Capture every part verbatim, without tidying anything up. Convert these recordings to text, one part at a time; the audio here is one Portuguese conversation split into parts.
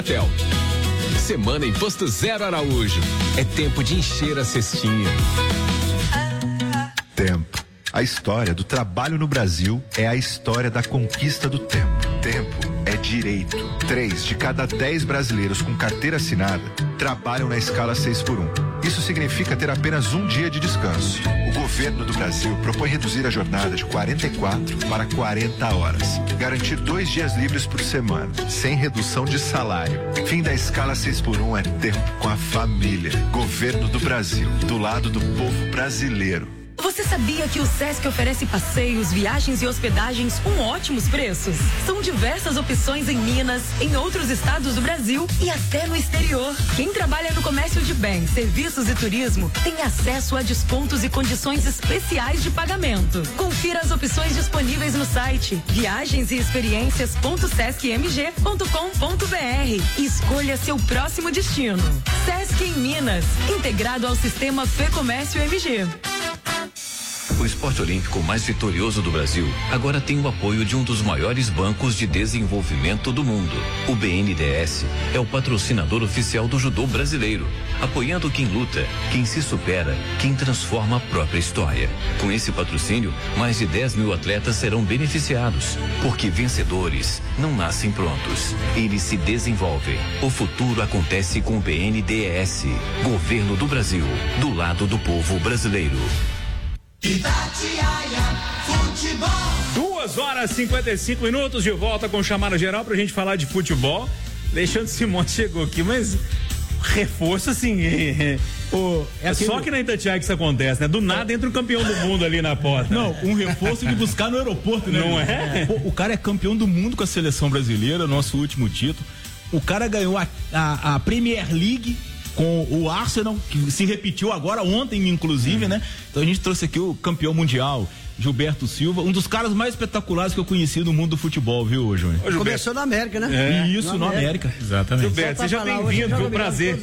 Semana em Posto Zero Araújo. É tempo de encher a cestinha. Tempo. A história do trabalho no Brasil é a história da conquista do tempo. Tempo é direito. Três de cada dez brasileiros com carteira assinada trabalham na escala seis por um. Isso significa ter apenas um dia de descanso. O governo do Brasil propõe reduzir a jornada de quarenta e quatro para quarenta horas. Garantir dois dias livres por semana, sem redução de salário. Fim da escala seis por um é tempo com a família. Governo do Brasil, do lado do povo brasileiro. Você sabia que o Sesc oferece passeios, viagens e hospedagens com ótimos preços? São diversas opções em Minas, em outros estados do Brasil e até no exterior. Quem trabalha no comércio de bens, serviços e turismo tem acesso a descontos e condições especiais de pagamento. Confira as opções disponíveis no site viagens e experiências ponto sesc m g ponto com ponto b r e escolha seu próximo destino. Sesc em Minas, integrado ao sistema Fê Comércio M G. O esporte olímpico mais vitorioso do Brasil agora tem o apoio de um dos maiores bancos de desenvolvimento do mundo. O B N D E S é o patrocinador oficial do judô brasileiro, apoiando quem luta, quem se supera, quem transforma a própria história. Com esse patrocínio, mais de dez mil atletas serão beneficiados, porque vencedores não nascem prontos, eles se desenvolvem. O futuro acontece com o B N D E S, Governo do Brasil, do lado do povo brasileiro. Itatiaia Futebol. Duas horas e cinquenta e cinco minutos de volta com chamada geral pra gente falar de futebol. Alexandre Simões chegou aqui, mas reforço assim. É, oh, é é só que na Itatiaia que isso acontece, né? Do nada entra um campeão do mundo ali na porta. Não, um reforço de buscar no aeroporto, né? Não é? Pô, o cara é campeão do mundo com a seleção brasileira, nosso último título. O cara ganhou a, a, a Premier League com o Arsenal, que se repetiu agora ontem, inclusive, hum. né? Então a gente trouxe aqui o campeão mundial, Gilberto Silva, um dos caras mais espetaculares que eu conheci no mundo do futebol, viu, Júnior? Começou na América, né? É. Isso, no América. América. Exatamente. Gilberto, seja bem-vindo, foi um prazer.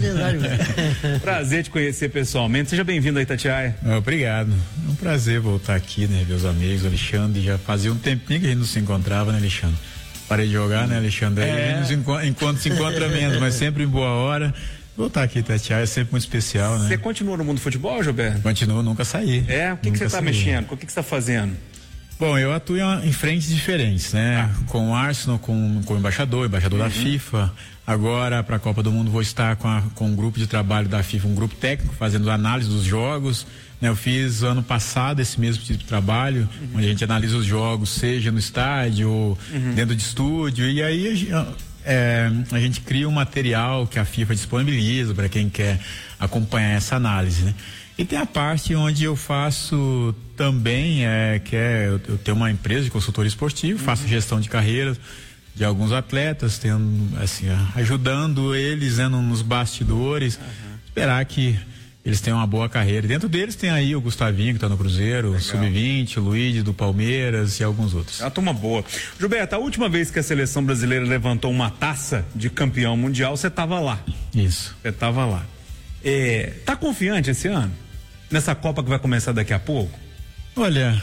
Prazer te conhecer pessoalmente. Seja bem-vindo aí, Itatiaia. Obrigado. É um prazer voltar aqui, né? Ver os amigos, Alexandre. Já fazia um tempinho que a gente não se encontrava, né, Alexandre? Parei de jogar, né, Alexandre? É. A gente não se encontra, se encontra menos, mas sempre em boa hora. Voltar aqui, Itatiaia, é sempre muito especial, né? Você continua no mundo do futebol, Gilberto? Continuo, nunca saí. É? O que você está mexendo? O que você está fazendo? Bom, eu atuo em, em frentes diferentes, né? Ah. Com o Arsenal, com, com o embaixador, embaixador uhum. da FIFA. Agora, para a Copa do Mundo, vou estar com, a, com um grupo de trabalho da FIFA, um grupo técnico, fazendo análise dos jogos. Né? Eu fiz ano passado esse mesmo tipo de trabalho, uhum. onde a gente analisa os jogos, seja no estádio ou uhum. dentro de estúdio. E aí É, a gente cria um material que a FIFA disponibiliza para quem quer acompanhar essa análise, né? E tem a parte onde eu faço também, é, que é, eu, eu tenho uma empresa de consultoria esportiva, uhum. faço gestão de carreiras de alguns atletas, tendo, assim, ajudando eles, né, nos bastidores, uhum. esperar que eles têm uma boa carreira. Dentro deles tem aí o Gustavinho, que está no Cruzeiro, o sub vinte, o Luiz do Palmeiras e alguns outros. É uma turma boa. Gilberto, a última vez que a seleção brasileira levantou uma taça de campeão mundial, você estava lá. Isso. Você estava lá. É, tá confiante esse ano? Nessa Copa que vai começar daqui a pouco? Olha,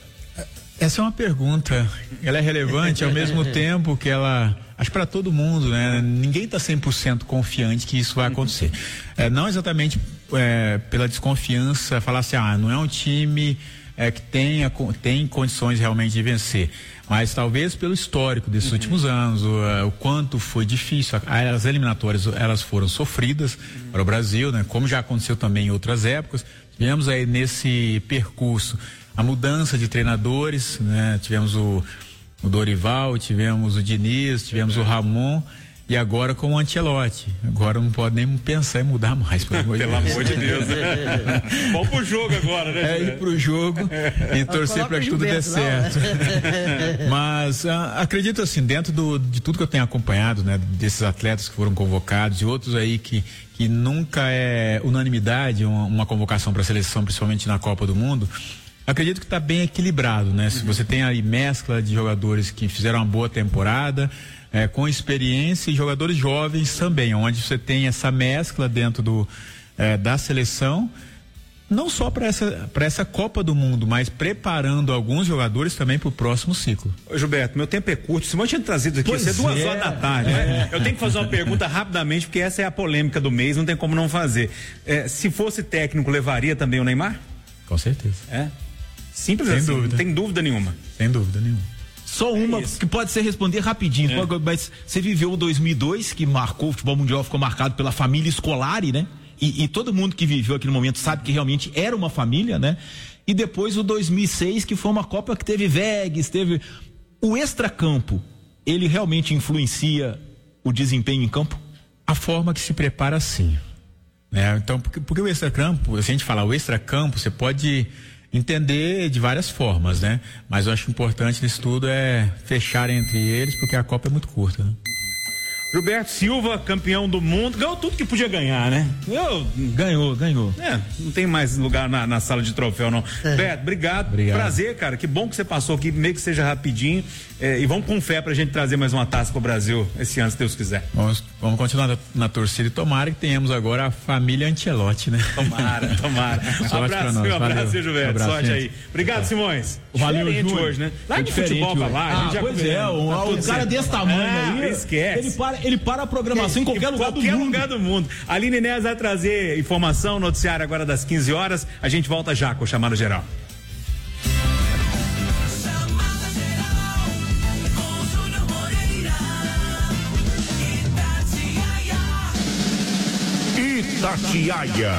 essa é uma pergunta. Ela é relevante ao mesmo tempo que ela... Acho para todo mundo, né? Ninguém está cem por cento confiante que isso vai acontecer. É, não exatamente é, pela desconfiança, falar assim, ah, não é um time é, que tenha, tem condições realmente de vencer. Mas talvez pelo histórico desses uhum. últimos anos, o, o quanto foi difícil. As eliminatórias, elas foram sofridas uhum. para o Brasil, né? Como já aconteceu também em outras épocas. Tivemos aí nesse percurso a mudança de treinadores, né? Tivemos o o Dorival, tivemos o Diniz, tivemos é. o Ramon e agora com o Ancelotti. Agora não pode nem pensar em mudar mais, pelo amor de Deus. Pelo amor de Deus. Vamos pro jogo agora, né? É, ir pro jogo e torcer para que tudo dê certo. Mas ah, acredito assim, dentro do, de tudo que eu tenho acompanhado, né, desses atletas que foram convocados e outros aí que, que nunca é unanimidade uma, uma convocação para a seleção, principalmente na Copa do Mundo, acredito que está bem equilibrado, né? Se você tem aí mescla de jogadores que fizeram uma boa temporada, é, com experiência e jogadores jovens também, onde você tem essa mescla dentro do, é, da seleção Não só para essa, para essa Copa do Mundo, mas preparando alguns jogadores também para o próximo ciclo. Ô Gilberto, meu tempo é curto. Se eu tinha trazido aqui, Pois isso é duas é. horas da tarde, É. né? Eu tenho que fazer uma pergunta rapidamente, porque essa é a polêmica do mês, não tem como não fazer. É, se fosse técnico, levaria também o Neymar? Com certeza. É. Simples Sem assim, dúvida. não tem dúvida nenhuma. Sem dúvida nenhuma. Só uma que pode ser responder rapidinho, É. mas você viveu o dois mil e dois, que marcou, o futebol mundial ficou marcado pela família Scolari, né? E, e todo mundo que viveu aquele momento sabe que realmente era uma família, né? E depois o dois mil e seis, que foi uma Copa que teve Vegas, teve... O extracampo, ele realmente influencia o desempenho em campo? A forma que se prepara, sim. Né? Então, porque, porque o extracampo, se a gente falar o extracampo, você pode entender de várias formas, né? Mas eu acho importante nisso tudo é fechar entre eles, porque a Copa é muito curta, né? Gilberto Silva, campeão do mundo, ganhou tudo que podia ganhar, né? Eu, Ganhou, ganhou. é, não tem mais lugar na, na sala de troféu, não. Beto, obrigado. Obrigado. Prazer, cara. Que bom que você passou aqui, meio que seja rapidinho. É, e vamos com fé pra gente trazer mais uma taça pro Brasil esse ano, se Deus quiser. Vamos, vamos continuar na, na torcida e tomara que tenhamos agora a família Ancelotti, né? Tomara, tomara. Um Sorte pra abraço, nós. meu abraço, Valeu. seu Gilberto. Um abraço, Sorte gente. aí. Obrigado, Simões. Valeu, Diferente Júnior. hoje, né? Lá Foi de diferente futebol pra hoje. lá, a Ah, gente já pois é, o, tá o tudo cara certo. desse tamanho Ah, aí, esquece. ele para, ele para a programação em qualquer lugar do qualquer mundo. lugar do mundo. A Aline Inés vai trazer informação, noticiário agora das quinze horas. A gente volta já com o Chamado Geral. Itatiaia.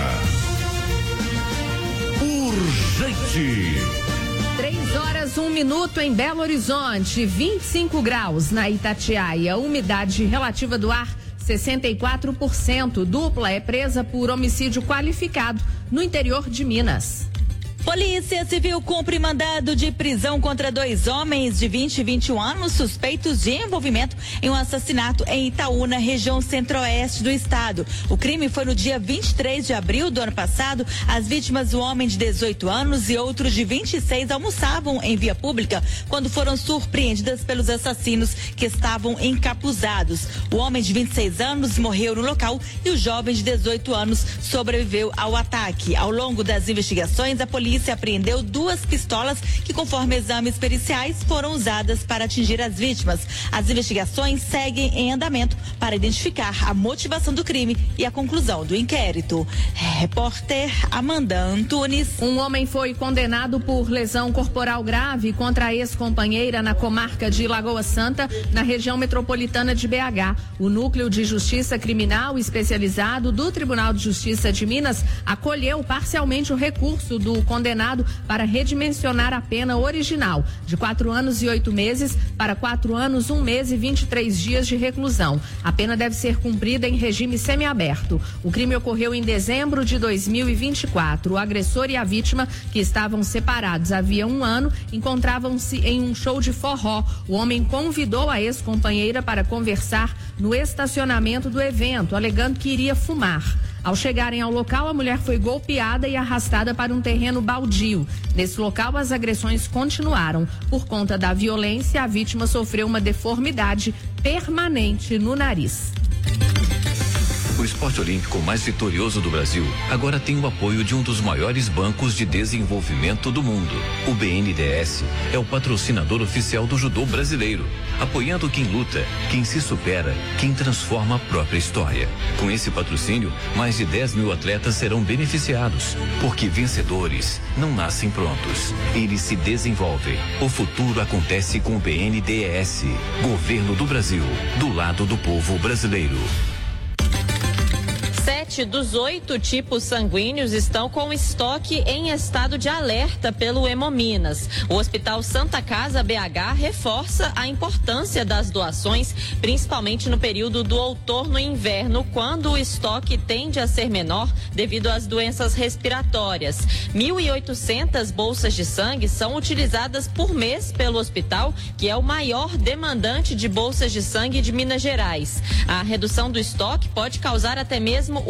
Urgente. Três horas, um minuto em Belo Horizonte, vinte e cinco graus na Itatiaia, umidade relativa do ar sessenta e quatro por cento. Dupla é presa por homicídio qualificado no interior de Minas. Polícia Civil cumpre mandado de prisão contra dois homens de vinte e vinte e um anos suspeitos de envolvimento em um assassinato em Itaúna, região centro-oeste do estado. O crime foi no dia vinte e três de abril do ano passado. As vítimas, um homem de dezoito anos e outro de vinte e seis, almoçavam em via pública quando foram surpreendidas pelos assassinos que estavam encapuzados. O homem de vinte e seis anos morreu no local e o jovem de dezoito anos sobreviveu ao ataque. Ao longo das investigações, a polícia polícia apreendeu duas pistolas que, conforme exames periciais, foram usadas para atingir as vítimas. As investigações seguem em andamento para identificar a motivação do crime e a conclusão do inquérito. Repórter Amanda Antunes. Um homem foi condenado por lesão corporal grave contra a ex-companheira na comarca de Lagoa Santa, na região metropolitana de B H. O Núcleo de Justiça Criminal Especializado do Tribunal de Justiça de Minas acolheu parcialmente o recurso do condenado para redimensionar a pena original, de quatro anos e oito meses para quatro anos, um mês e vinte e três dias de reclusão. A pena deve ser cumprida em regime semiaberto. O crime ocorreu em dezembro de dois mil e vinte e quatro. O agressor e a vítima, que estavam separados havia um ano, encontravam-se em um show de forró. O homem convidou a ex-companheira para conversar no estacionamento do evento, alegando que iria fumar. Ao chegarem ao local, a mulher foi golpeada e arrastada para um terreno baldio. Nesse local, as agressões continuaram. Por conta da violência, a vítima sofreu uma deformidade permanente no nariz. O esporte olímpico mais vitorioso do Brasil agora tem o apoio de um dos maiores bancos de desenvolvimento do mundo. O B N D E S é o patrocinador oficial do judô brasileiro, apoiando quem luta, quem se supera, quem transforma a própria história. Com esse patrocínio, mais de dez mil atletas serão beneficiados, porque vencedores não nascem prontos, eles se desenvolvem. O futuro acontece com o B N D E S, Governo do Brasil, do lado do povo brasileiro. Sete dos oito tipos sanguíneos estão com estoque em estado de alerta pelo Hemominas. O Hospital Santa Casa B H reforça a importância das doações, principalmente no período do outono e inverno, quando o estoque tende a ser menor devido às doenças respiratórias. mil e oitocentas bolsas de sangue são utilizadas por mês pelo hospital, que é o maior demandante de bolsas de sangue de Minas Gerais. A redução do estoque pode causar até mesmo o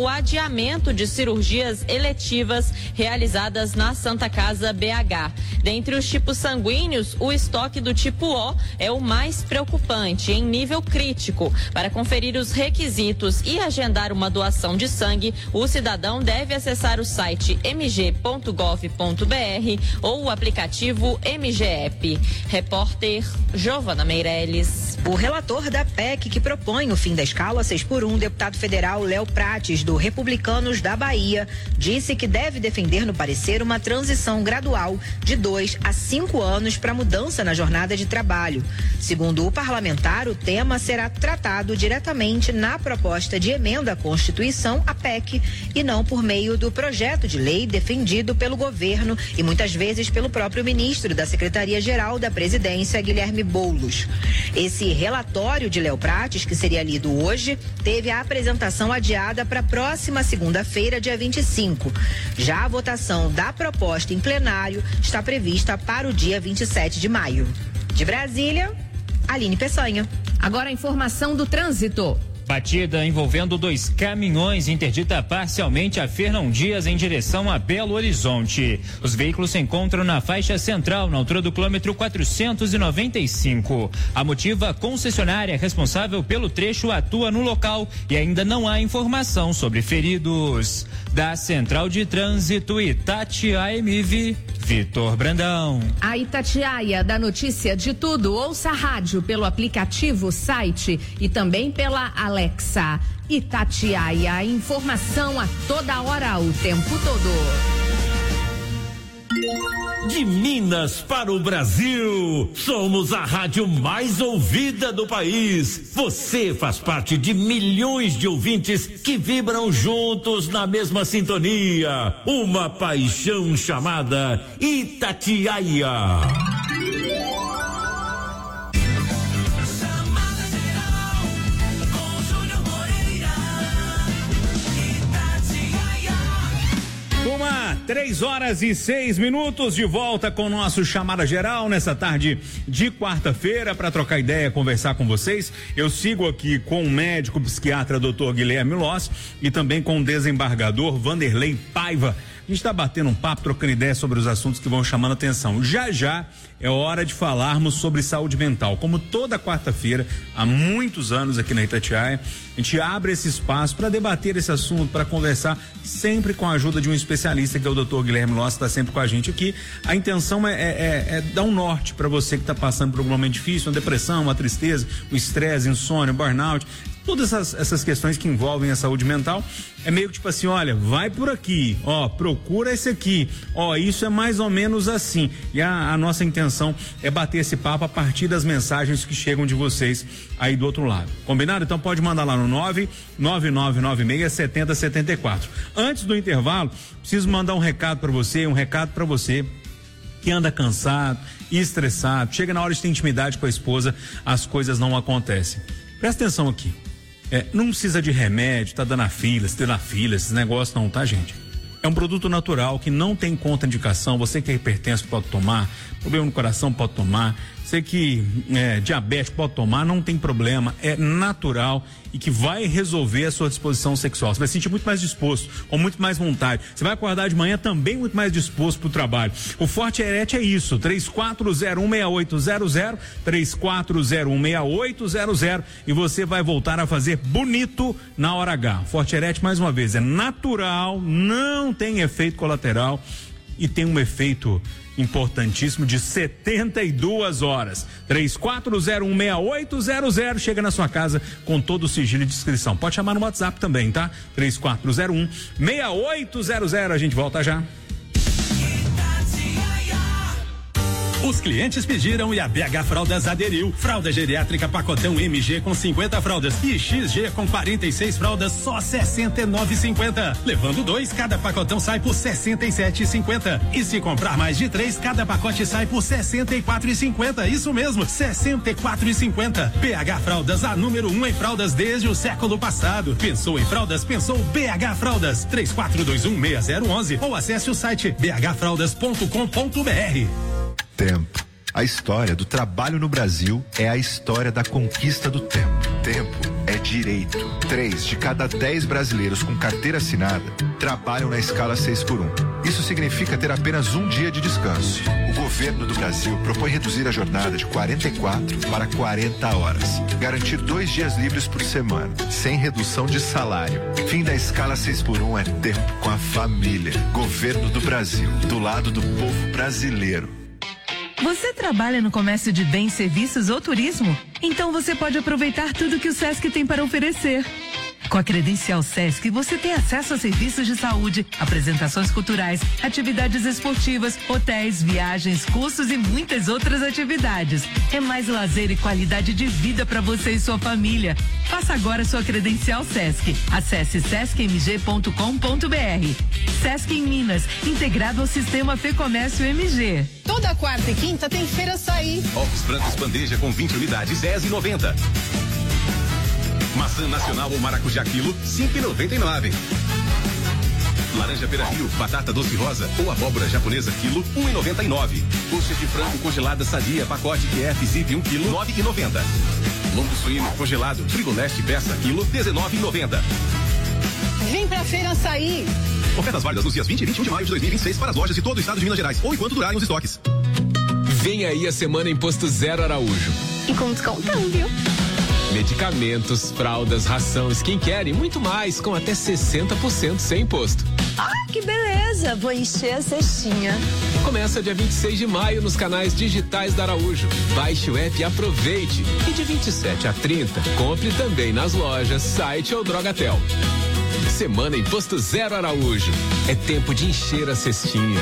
adiamento de cirurgias eletivas realizadas na Santa Casa B H. Dentre os tipos sanguíneos, o estoque do tipo O é o mais preocupante, em nível crítico. Para conferir os requisitos e agendar uma doação de sangue, o cidadão deve acessar o site m g ponto gov ponto b r ou o aplicativo M G E P. Repórter Giovana Meirelles. O relator da P E C que propõe o fim da escala seis por um, deputado federal Léo Prates, do Republicanos da Bahia, disse que deve defender no parecer uma transição gradual de dois a cinco anos para mudança na jornada de trabalho. Segundo o parlamentar, o tema será tratado diretamente na proposta de emenda à Constituição, a P E C, e não por meio do projeto de lei defendido pelo governo e muitas vezes pelo próprio ministro da Secretaria-Geral da Presidência, Guilherme Boulos. Esse relatório de Léo Prates, que seria lido hoje, teve a apresentação adiada para a próxima segunda-feira, dia vinte e cinco. Já a votação da proposta em plenário está prevista para o dia vinte e sete de maio. De Brasília, Aline Peçanha. Agora a informação do trânsito. Batida envolvendo dois caminhões interdita parcialmente a Fernão Dias em direção a Belo Horizonte. Os veículos se encontram na faixa central, na altura do quilômetro quatrocentos e noventa e cinco. A Motiva, concessionária responsável pelo trecho, atua no local e ainda não há informação sobre feridos. Da Central de Trânsito Itatiaia M V, Vitor Brandão. A Itatiaia dá notícia de tudo. Ouça a rádio pelo aplicativo, site e também pela Alexa. Itatiaia, informação a toda hora, o tempo todo. De Minas para o Brasil, somos a rádio mais ouvida do país. Você faz parte de milhões de ouvintes que vibram juntos na mesma sintonia. Uma paixão chamada Itatiaia. Uma, três horas e seis minutos, de volta com o nosso Chamada Geral nessa tarde de quarta-feira para trocar ideia, conversar com vocês. Eu sigo aqui com o médico psiquiatra doutor Guilherme Loss e também com o desembargador Vanderlei Paiva. A gente está batendo um papo, trocando ideia sobre os assuntos que vão chamando a atenção. Já já é hora de falarmos sobre saúde mental. Como toda quarta-feira, há muitos anos aqui na Itatiaia, a gente abre esse espaço para debater esse assunto, para conversar, sempre com a ajuda de um especialista, que é o doutor Guilherme Loss, está sempre com a gente aqui. A intenção é, é, é dar um norte para você que está passando por um momento difícil, uma depressão, uma tristeza, um estresse, insônia, burnout. Todas essas, essas questões que envolvem a saúde mental, é meio que tipo assim, olha, vai por aqui, ó, procura esse aqui, ó, isso é mais ou menos assim. E a, a nossa intenção é bater esse papo a partir das mensagens que chegam de vocês aí do outro lado. Combinado? Então pode mandar lá no nove nove nove nove seis sete zero sete quatro. Antes do intervalo, preciso mandar um recado para você, um recado para você que anda cansado e estressado, chega na hora de ter intimidade com a esposa, as coisas não acontecem. Presta atenção aqui. É, não precisa de remédio, tá dando a fila, se na fila, esses negócios não, tá, gente? É um produto natural que não tem contraindicação. Você que é hipertenso pode tomar, problema no coração pode tomar, você que é diabético pode tomar, não tem problema, é natural e que vai resolver a sua disposição sexual. Você vai se sentir muito mais disposto, com muito mais vontade. Você vai acordar de manhã também muito mais disposto para o trabalho. O Forte Erete é isso, três quatro zero um seis oito zero zero, três quatro zero um seis oito zero zero, e você vai voltar a fazer bonito na hora H. Forte Erete, mais uma vez, é natural, não tem efeito colateral e tem um efeito importantíssimo de setenta e duas horas. três quatro zero um seis oito zero zero, chega na sua casa com todo o sigilo de inscrição. Pode chamar no WhatsApp também, tá? três quatro zero um seis oito zero zero. A gente volta já. Os clientes pediram e a B H Fraldas aderiu. Fralda geriátrica pacotão M G com cinquenta fraldas e X G com quarenta e seis fraldas, só sessenta e nove reais e cinquenta centavos. Levando dois, cada pacotão sai por sessenta e sete reais e cinquenta centavos. E se comprar mais de três, cada pacote sai por sessenta e quatro reais e cinquenta centavos. Isso mesmo, sessenta e quatro reais e cinquenta centavos. B H Fraldas, a número um em fraldas desde o século passado. Pensou em fraldas? Pensou B H Fraldas. três quatro dois um seis zero um um ou acesse o site b h fraldas ponto com ponto b r. Tempo. A história do trabalho no Brasil é a história da conquista do tempo. Tempo é direito. Três de cada dez brasileiros com carteira assinada trabalham na escala seis por um. Isso significa ter apenas um dia de descanso. O governo do Brasil propõe reduzir a jornada de quarenta e quatro para quarenta horas. Garantir dois dias livres por semana, sem redução de salário. Fim da escala seis por um é tempo com a família. Governo do Brasil, do lado do povo brasileiro. Você trabalha no comércio de bens, serviços ou turismo? Então você pode aproveitar tudo que o Sesc tem para oferecer. Com a credencial Sesc, você tem acesso a serviços de saúde, apresentações culturais, atividades esportivas, hotéis, viagens, cursos e muitas outras atividades. É mais lazer e qualidade de vida para você e sua família. Faça agora sua credencial Sesc. Acesse sesc m g ponto com ponto b r. Sesc em Minas, integrado ao sistema Fê Comércio M G. Toda quarta e quinta tem Feira Açaí. Ovos brancos bandeja com vinte unidades, dez e noventa. Maçã nacional ou maracujá quilo, cinco e noventa e nove. Laranja pera-rio, batata doce rosa ou abóbora japonesa quilo, um e noventa e nove. Coxas de frango congelada sadia, pacote Q F Zip um quilo, nove e noventa. Lombo suíno congelado, Frigoleste peça quilo, dezenove e noventa. Vem pra Feira Açaí. Ofertas válidas nos dias vinte e vinte e um de maio de dois mil e vinte e seis para as lojas de todo o estado de Minas Gerais ou enquanto durarem os estoques. Vem aí a semana Imposto Zero Araújo. E com descontão, viu? Medicamentos, fraldas, ração, skincare e muito mais, com até sessenta por cento sem imposto. Ah, que beleza! Vou encher a cestinha. Começa dia vinte e seis de maio nos canais digitais da Araújo. Baixe o app e aproveite. E de vinte e sete a trinta, compre também nas lojas, site ou Drogatel. Semana Imposto Zero Araújo. É tempo de encher a cestinha.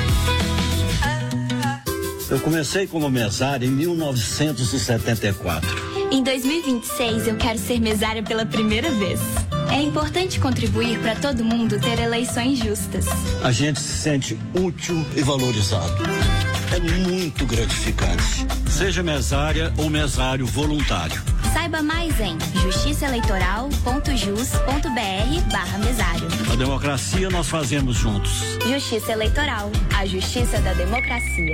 Eu comecei como mesário em mil novecentos e setenta e quatro. Em dois mil e vinte e seis, eu quero ser mesária pela primeira vez. É importante contribuir para todo mundo ter eleições justas. A gente se sente útil e valorizado. É muito gratificante. Seja mesária ou mesário voluntário. Saiba mais em justiçaeleitoral ponto jus ponto b r barra mesário. A democracia nós fazemos juntos. Justiça Eleitoral, a justiça da democracia.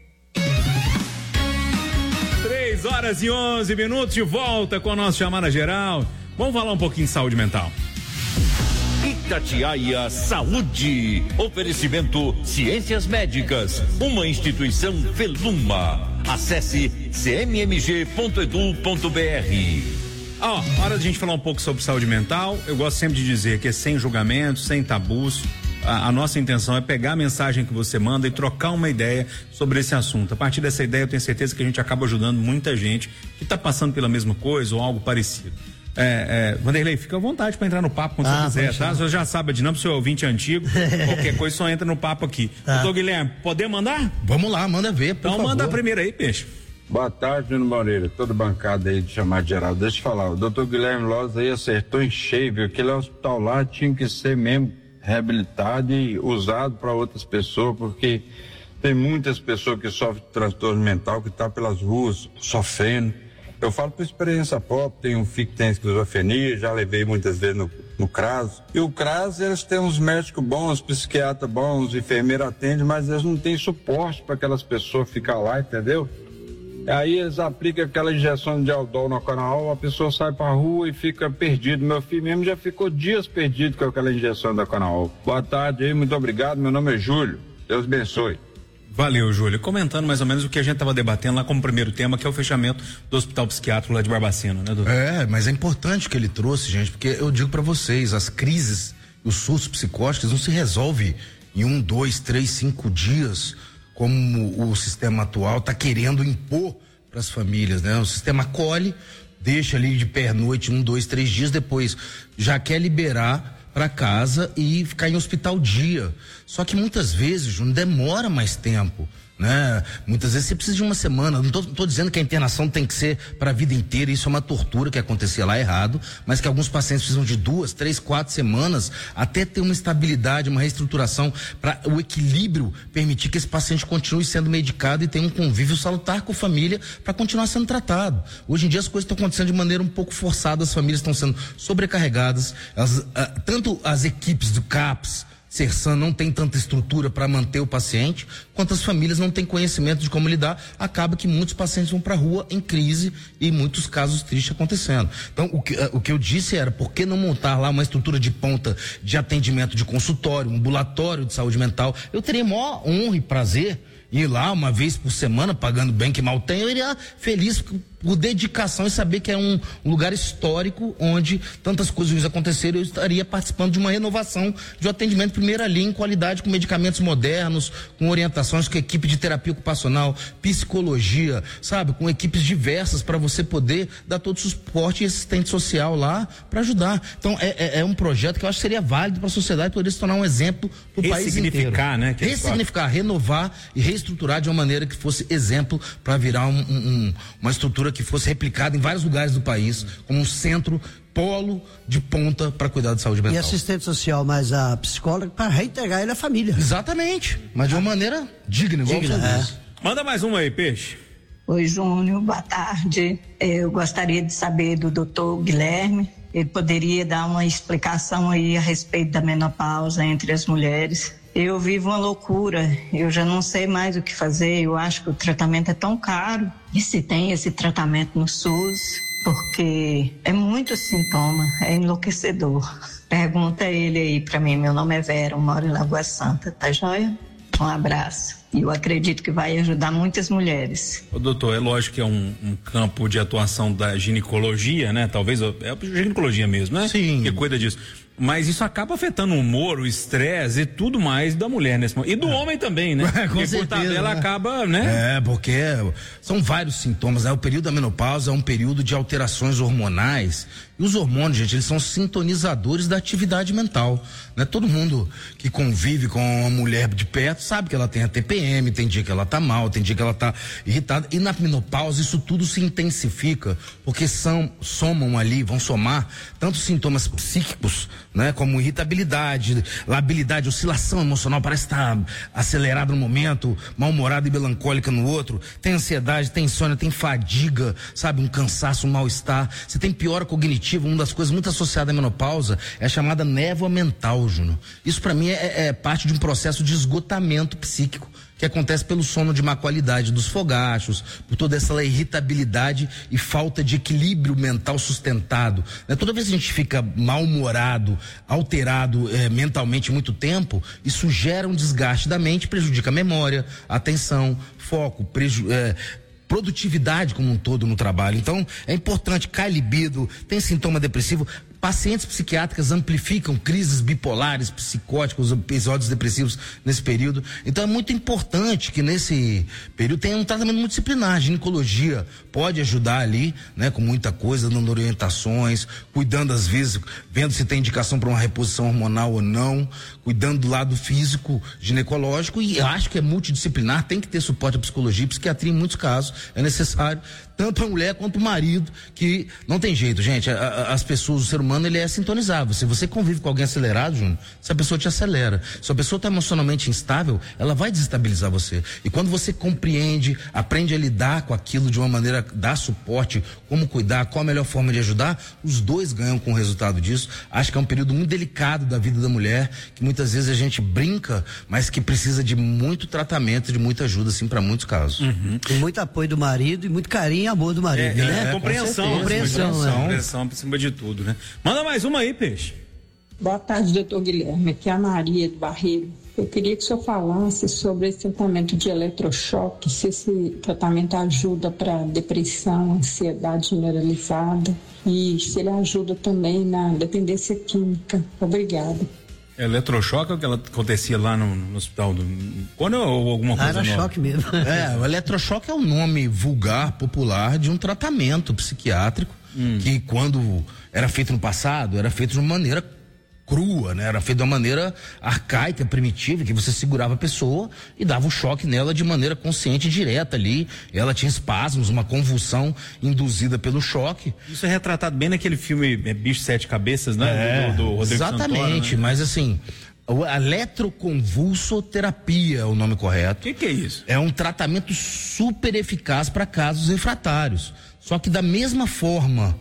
três horas e onze minutos, de volta com a nossa chamada geral. Vamos falar um pouquinho de saúde mental. Itatiaia Saúde. Oferecimento Ciências Médicas, uma instituição Feluma. Acesse c m m g ponto edu ponto b r. Ó, oh, hora de a gente falar um pouco sobre saúde mental. Eu gosto sempre de dizer que é sem julgamentos, sem tabus. A, a nossa intenção é pegar a mensagem que você manda e trocar uma ideia sobre esse assunto. A partir dessa ideia, eu tenho certeza que a gente acaba ajudando muita gente que está passando pela mesma coisa ou algo parecido. É, é, Vanderlei, fica à vontade para entrar no papo quando ah, você quiser, tá? Você já sabe a dinâmica, seu ouvinte antigo, qualquer coisa só entra no papo aqui. Tá. Doutor Guilherme, poder mandar? Vamos lá, manda ver, por Então favor. manda a primeira aí, peixe. Boa tarde, Bruno Moreira, toda bancada aí de chamar de geral. Deixa eu falar, o doutor Guilherme Loz aí acertou em cheio, viu? Aquele hospital lá tinha que ser mesmo reabilitado e usado para outras pessoas, porque tem muitas pessoas que sofrem de transtorno mental, que tá pelas ruas sofrendo. Eu falo por experiência própria, tem um filho que tem esquizofrenia, já levei muitas vezes no, no CRAS. E o CRAS, eles têm uns médicos bons, psiquiatras bons, enfermeira atende, mas eles não têm suporte para aquelas pessoas ficar lá, entendeu? Aí eles aplicam aquela injeção de Aldol no canal, a pessoa sai pra rua e fica perdido. Meu filho mesmo já ficou dias perdido com aquela injeção da Canal. Boa tarde aí, muito obrigado, meu nome é Júlio, Deus abençoe. Valeu, Júlio. Comentando mais ou menos o que a gente estava debatendo lá como primeiro tema, que é o fechamento do Hospital Psiquiátrico lá de Barbacena, né, doutor? É, mas é importante que ele trouxe, gente, porque eu digo para vocês, as crises, os surtos psicóticos não se resolvem em um, dois, três, cinco dias, como o sistema atual está querendo impor para as famílias, né? O sistema acolhe, deixa ali de pernoite um, dois, três dias, depois já quer liberar para casa e ficar em hospital dia. Só que muitas vezes não demora mais tempo, né? Muitas vezes você precisa de uma semana. Não tô, tô dizendo que a internação tem que ser para a vida inteira, isso é uma tortura que acontecia lá errado, mas que alguns pacientes precisam de duas, três, quatro semanas até ter uma estabilidade, uma reestruturação para o equilíbrio permitir que esse paciente continue sendo medicado e tenha um convívio salutar com a família para continuar sendo tratado. Hoje em dia as coisas estão acontecendo de maneira um pouco forçada, as famílias estão sendo sobrecarregadas, as, ah, tanto as equipes do CAPS, Sersan não tem tanta estrutura para manter o paciente, quantas famílias não têm conhecimento de como lidar, acaba que muitos pacientes vão para a rua em crise e muitos casos tristes acontecendo. Então, o que, o que eu disse era, por que não montar lá uma estrutura de ponta de atendimento de consultório, um ambulatório de saúde mental? Eu teria maior honra e prazer ir lá uma vez por semana, pagando bem que mal tem, eu iria feliz por dedicação e saber que é um, um lugar histórico onde tantas coisas ruins aconteceram. Eu estaria participando de uma renovação de um atendimento primeira linha, em qualidade, com medicamentos modernos, com orientações, com equipe de terapia ocupacional, psicologia, sabe, com equipes diversas para você poder dar todo o suporte e assistente social lá para ajudar. Então é, é, é um projeto que eu acho que seria válido para a sociedade, poderia se tornar um exemplo para o país inteiro. Ressignificar, né? Ressignificar, renovar e reestruturar de uma maneira que fosse exemplo para virar um, um, uma estrutura que fosse replicada em vários lugares do país, como um centro, polo de ponta para cuidar de saúde mental. E assistente social, mas a psicóloga para reintegrar ele à família. Exatamente, mas de uma maneira digna, igual digna, é. Manda mais uma aí, Peixe. Oi, Júnior, boa tarde. Eu gostaria de saber do doutor Guilherme, ele poderia dar uma explicação aí a respeito da menopausa entre as mulheres. Eu vivo uma loucura, eu já não sei mais o que fazer, eu acho que o tratamento é tão caro. E se tem esse tratamento no SUS, porque é muito sintoma, é enlouquecedor. Pergunta ele aí pra mim, meu nome é Vera, eu moro em Lagoa Santa, tá joia? Um abraço. E eu acredito que vai ajudar muitas mulheres. Ô, doutor, é lógico que é um, um campo de atuação da ginecologia, né? Talvez, é a ginecologia mesmo, né? Sim. Que cuida disso. Mas isso acaba afetando o humor, o estresse e tudo mais da mulher nesse momento. E do é. homem também, né? É, com porque certeza, por tabela né? acaba, né? É, porque são vários sintomas, né? O período da menopausa é um período de alterações hormonais. E os hormônios, gente, eles são sintonizadores da atividade mental, né? Todo mundo que convive com uma mulher de perto sabe que ela tem a T P M, tem dia que ela tá mal, tem dia que ela tá irritada. E na menopausa isso tudo se intensifica, porque são, somam ali, vão somar tanto sintomas psíquicos, né? Como irritabilidade, labilidade, oscilação emocional, parece estar tá acelerado no momento, mal-humorada e melancólica no outro. Tem ansiedade, tem insônia, tem fadiga, sabe? Um cansaço, um mal-estar. Você tem piora cognitiva. Uma das coisas muito associadas à menopausa é a chamada névoa mental, Júnior. Isso para mim é, é parte de um processo de esgotamento psíquico que acontece pelo sono de má qualidade dos fogachos, por toda essa irritabilidade e falta de equilíbrio mental sustentado. Né? Toda vez que a gente fica mal-humorado, alterado eh, mentalmente muito tempo, isso gera um desgaste da mente, prejudica a memória, a atenção, foco, preju eh, produtividade como um todo no trabalho. Então, é importante, cai libido, tem sintoma depressivo. Pacientes psiquiátricas amplificam crises bipolares, psicóticos, episódios depressivos nesse período. Então é muito importante que nesse período tenha um tratamento multidisciplinar. A ginecologia pode ajudar ali, né, com muita coisa, dando orientações, cuidando às vezes, vendo se tem indicação para uma reposição hormonal ou não, cuidando do lado físico, ginecológico, e acho que é multidisciplinar, tem que ter suporte à psicologia e psiquiatria em muitos casos, é necessário, tanto a mulher quanto o marido, que não tem jeito, gente, a, a, as pessoas, o ser humano, ele é sintonizável. Se você convive com alguém acelerado, Júnior, essa pessoa te acelera. Se a pessoa está emocionalmente instável, ela vai desestabilizar você. E quando você compreende, aprende a lidar com aquilo de uma maneira, dar suporte, como cuidar, qual a melhor forma de ajudar, os dois ganham com o resultado disso. Acho que é um período muito delicado da vida da mulher, que muitas vezes a gente brinca, mas que precisa de muito tratamento, de muita ajuda, assim, para muitos casos. Uhum. E muito apoio do marido e muito carinho e amor do marido, é, né? É, compreensão, com compreensão, compreensão, né? compreensão por cima de tudo, né? Manda mais uma aí, Peixe. Boa tarde, doutor Guilherme. Aqui é a Maria do Barreiro. Eu queria que o senhor falasse sobre esse tratamento de eletrochoque, se esse tratamento ajuda para depressão, ansiedade generalizada e se ele ajuda também na dependência química. Obrigada. Eletrochoque é o que ela acontecia lá no, no hospital do, quando ou alguma coisa ah, era nova? Choque mesmo. É, o eletrochoque é o nome vulgar, popular de um tratamento psiquiátrico hum. que quando era feito no passado, era feito de uma maneira crua, né? Era feito de uma maneira arcaica, primitiva, que você segurava a pessoa e dava um choque nela de maneira consciente, direta ali. Ela tinha espasmos, uma convulsão induzida pelo choque. Isso é retratado bem naquele filme Bicho de Sete Cabeças, né? É, do, do Rodrigo exatamente, Santoro, né? Mas assim, a eletroconvulsoterapia é o nome correto. O que, que é isso? É um tratamento super eficaz para casos refratários. Só que da mesma forma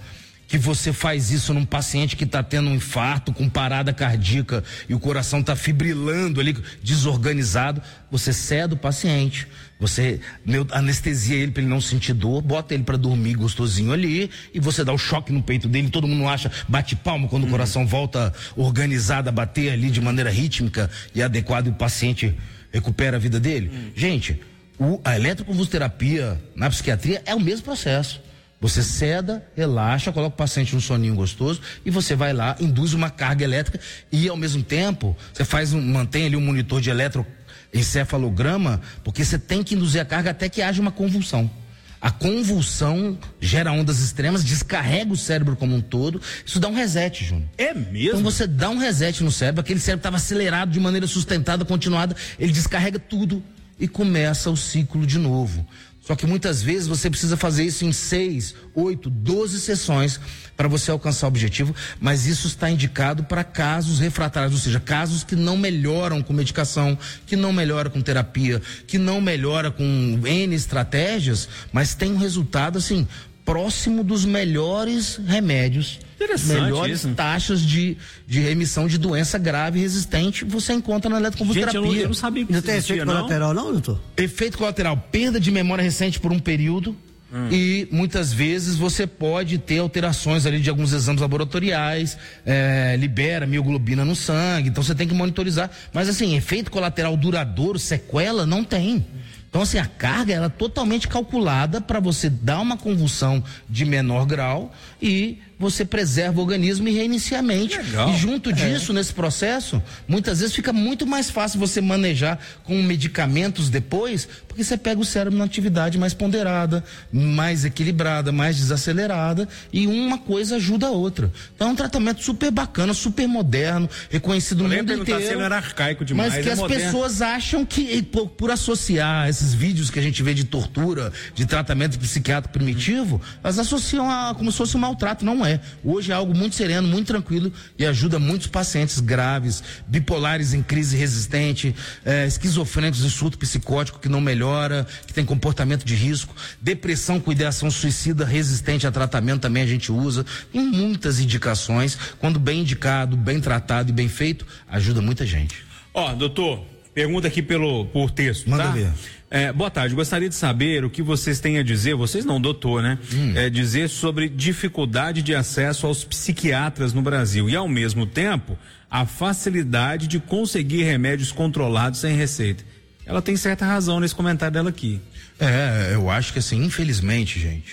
que você faz isso num paciente que está tendo um infarto com parada cardíaca e o coração está fibrilando ali, desorganizado, você cede o paciente, você anestesia ele para ele não sentir dor, bota ele para dormir gostosinho ali e você dá o choque no peito dele, todo mundo acha, bate palma quando hum. o coração volta organizado a bater ali de maneira rítmica e adequada e o paciente recupera a vida dele. Hum. Gente, o, a eletroconvulsoterapia na psiquiatria é o mesmo processo. Você seda, relaxa, coloca o paciente num soninho gostoso e você vai lá, induz uma carga elétrica e ao mesmo tempo você faz um, mantém ali um monitor de eletroencefalograma, porque você tem que induzir a carga até que haja uma convulsão. A convulsão gera ondas extremas, descarrega o cérebro como um todo, isso dá um reset, Júnior. É mesmo? Então você dá um reset no cérebro, aquele cérebro estava acelerado de maneira sustentada, continuada, ele descarrega tudo e começa o ciclo de novo. Só que muitas vezes você precisa fazer isso em seis, oito, doze sessões para você alcançar o objetivo, mas isso está indicado para casos refratários, ou seja, casos que não melhoram com medicação, que não melhoram com terapia, que não melhoram com N estratégias, mas tem um resultado assim, próximo dos melhores remédios, melhores isso. taxas de, de remissão de doença grave e resistente, você encontra na eletroconvulsoterapia. Gente, eu não, eu não sabia que não tem efeito não? colateral não, doutor? Efeito colateral, perda de memória recente por um período hum. e muitas vezes você pode ter alterações ali de alguns exames laboratoriais, é, libera mioglobina no sangue, então você tem que monitorizar, mas assim, efeito colateral duradouro, sequela, não tem. Então, assim, a carga ela é totalmente calculada para você dar uma convulsão de menor grau e você preserva o organismo e reinicia a mente. Legal. E junto disso, é. nesse processo, muitas vezes fica muito mais fácil você manejar com medicamentos depois, porque você pega o cérebro na atividade mais ponderada, mais equilibrada, mais desacelerada, e uma coisa ajuda a outra. Então é um tratamento super bacana, super moderno, reconhecido no mundo inteiro. Se ele era arcaico demais, mas que é as moderno. Pessoas acham que, por, por associar esses vídeos que a gente vê de tortura, de tratamento psiquiátrico primitivo, elas associam a como se fosse um maltrato. Não é. Hoje é algo muito sereno, muito tranquilo e ajuda muitos pacientes graves, bipolares em crise resistente, eh, esquizofrênicos em surto psicótico que não melhora, que tem comportamento de risco, depressão com ideação suicida resistente a tratamento também a gente usa. Tem muitas indicações, quando bem indicado, bem tratado e bem feito, ajuda muita gente. Ó, oh, doutor, pergunta aqui pelo, por texto, Manda tá? ver. É, boa tarde, gostaria de saber o que vocês têm a dizer, vocês não, doutor, né? Hum. É, dizer sobre dificuldade de acesso aos psiquiatras no Brasil e, ao mesmo tempo, a facilidade de conseguir remédios controlados sem receita. Ela tem certa razão nesse comentário dela aqui. É, eu acho que assim, infelizmente, gente,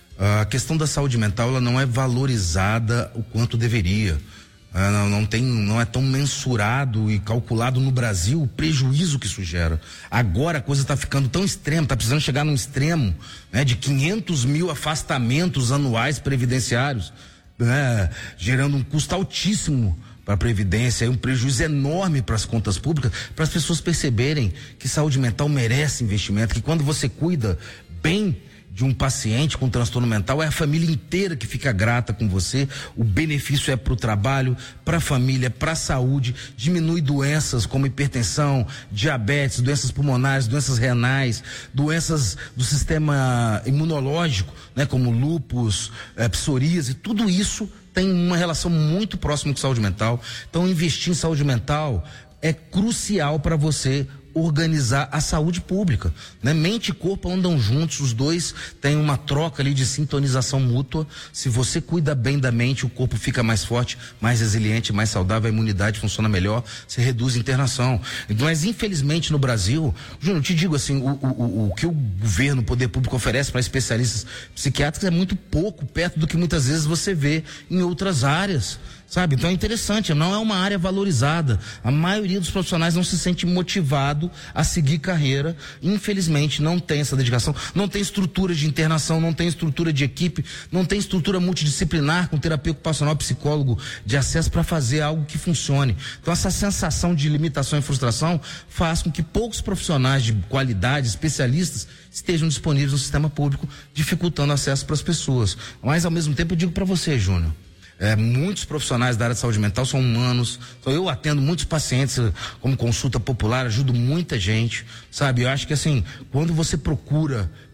a questão da saúde mental, ela não é valorizada o quanto deveria. Ah, não, não, tem, não é tão mensurado e calculado no Brasil o prejuízo que isso gera. Agora a coisa está ficando tão extrema, está precisando chegar num extremo, né, de quinhentos mil afastamentos anuais previdenciários, né, gerando um custo altíssimo para a Previdência, um prejuízo enorme para as contas públicas, para as pessoas perceberem que saúde mental merece investimento, que quando você cuida bem de um paciente com transtorno mental, é a família inteira que fica grata com você, o benefício é para o trabalho, para a família, para a saúde, diminui doenças como hipertensão, diabetes, doenças pulmonares, doenças renais, doenças do sistema imunológico, né, como lúpus, é, psoríase, tudo isso tem uma relação muito próxima com saúde mental. Então investir em saúde mental é crucial para você organizar a saúde pública, né? Mente e corpo andam juntos, os dois têm uma troca ali de sintonização mútua. Se você cuida bem da mente, o corpo fica mais forte, mais resiliente, mais saudável, a imunidade funciona melhor, você reduz a internação. Mas infelizmente no Brasil, Júnior, eu te digo assim, o, o, o que o governo, o poder público oferece para especialistas psiquiátricos é muito pouco perto do que muitas vezes você vê em outras áreas. Sabe? Então é interessante, não é uma área valorizada. A maioria dos profissionais não se sente motivado a seguir carreira. Infelizmente não tem essa dedicação, não tem estrutura de internação, não tem estrutura de equipe, não tem estrutura multidisciplinar com terapia ocupacional, psicólogo de acesso para fazer algo que funcione. Então essa sensação de limitação e frustração faz com que poucos profissionais de qualidade, especialistas, estejam disponíveis no sistema público, dificultando acesso para as pessoas. Mas ao mesmo tempo eu digo para você, Júnior, É, muitos profissionais da área de saúde mental são humanos. Então, eu atendo muitos pacientes como consulta popular, ajudo muita gente, sabe? Eu acho que assim, quando você procura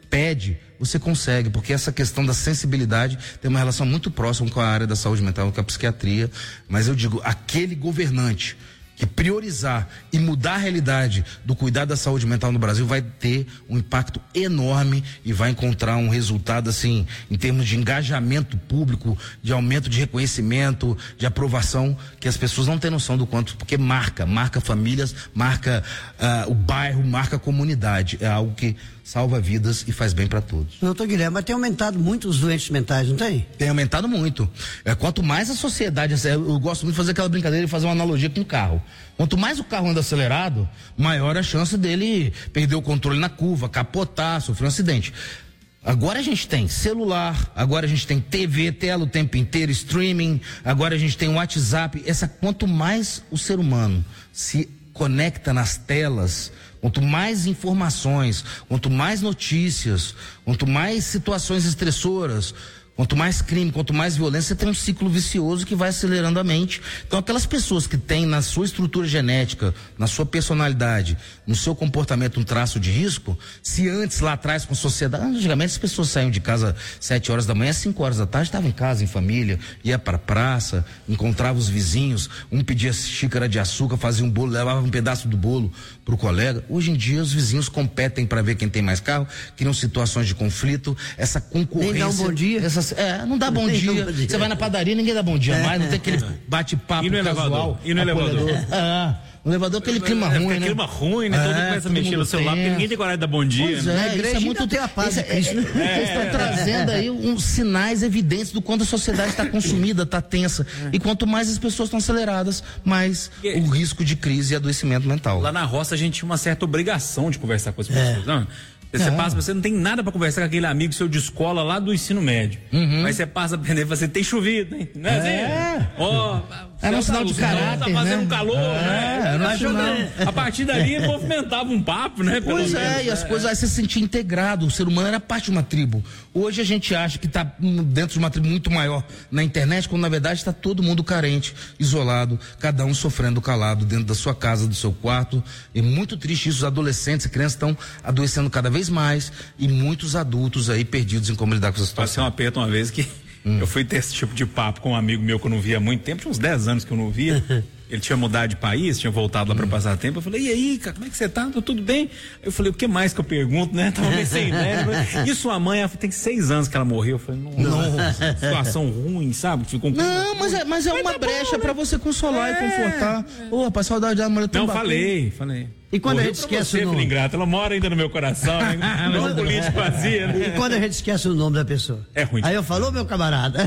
pede, você consegue, porque essa questão da sensibilidade tem uma relação muito próxima com a área da saúde mental, com a psiquiatria. Mas eu digo, aquele governante que priorizar e mudar a realidade do cuidado da saúde mental no Brasil vai ter um impacto enorme e vai encontrar um resultado, assim, em termos de engajamento público, de aumento de reconhecimento, de aprovação, que as pessoas não têm noção do quanto, porque marca, marca famílias, marca uh, o bairro, marca a comunidade. É algo que salva vidas e faz bem para todos. Doutor Guilherme, mas tem aumentado muito os doentes mentais, não tem? Tem aumentado muito. É, quanto mais a sociedade, eu gosto muito de fazer aquela brincadeira e fazer uma analogia com o carro. Quanto mais o carro anda acelerado, maior a chance dele perder o controle na curva, capotar, sofrer um acidente. Agora a gente tem celular, agora a gente tem T V, tela o tempo inteiro, streaming, agora a gente tem WhatsApp. Essa, quanto mais o ser humano se conecta nas telas, quanto mais informações, quanto mais notícias, quanto mais situações estressoras, quanto mais crime, quanto mais violência, você tem um ciclo vicioso que vai acelerando a mente. Então, aquelas pessoas que têm na sua estrutura genética, na sua personalidade, no seu comportamento um traço de risco, se antes lá atrás com a sociedade, antigamente as pessoas saíam de casa sete horas da manhã, cinco horas da tarde, estavam em casa, em família, ia para a praça, encontrava os vizinhos, um pedia xícara de açúcar, fazia um bolo, levava um pedaço do bolo para o colega. Hoje em dia os vizinhos competem para ver quem tem mais carro, criam situações de conflito, essa concorrência. Nem dá um bom dia. Essas, é, não dá bom dia. Você vai na padaria, ninguém dá bom dia é. mais, não tem aquele bate-papo e no casual. Elevador? E no elevador? Ah, no elevador aquele clima é, ruim, é, né? clima ruim, né? É, todo mundo começa a mexer no celular, tem. Porque ninguém tem coragem de dar bom dia. Pois né? é, Na igreja isso é muito tem a paz de Cristo, né? É, é, Eles estão é, trazendo aí uns sinais evidentes do quanto a sociedade está consumida, está tensa. É. E quanto mais as pessoas estão aceleradas, mais e, o risco de crise e adoecimento mental. Lá na roça a gente tinha uma certa obrigação de conversar com as pessoas, é. não? Você é. passa, você não tem nada pra conversar com aquele amigo seu de escola lá do ensino médio. Uhum. Mas você passa a aprender, você tem chovido, hein? Não é, é. assim? Ó, era um sinal de caráter, tá fazendo né? calor, é, né? Era um sinal. A partir dali movimentava um papo, né? Pois é, menos, e as é. coisas aí você se sentia integrado, o ser humano era parte de uma tribo. Hoje a gente acha que está dentro de uma tribo muito maior na internet, quando na verdade está todo mundo carente, isolado, cada um sofrendo calado dentro da sua casa, do seu quarto. E muito triste isso, os adolescentes e crianças estão adoecendo cada vez mais e muitos adultos aí perdidos em como lidar com essa situação. Passei um aperto uma vez que hum. eu fui ter esse tipo de papo com um amigo meu que eu não via há muito tempo, tinha uns dez anos que eu não via. Ele tinha mudado de país, tinha voltado lá para passar tempo. Eu falei, e aí, cara, como é que você tá? Tá tudo bem? Eu falei, o que mais que eu pergunto, né? Tava meio sem ideia. E sua mãe, tem seis anos que ela morreu. Eu falei, nossa, situação ruim, sabe? Ficou não, mas é, mas é mas uma tá brecha bom, né? Pra você consolar é, e confortar. Ô, é. rapaz, saudade da mulher tão Não, bacana. falei, falei. E quando morreu a gente esquece você, o nome? Ingrato, ela mora ainda no meu coração, né? Não político fazia, né? E quando a gente esquece o nome da pessoa? É ruim. Aí eu falo, meu camarada.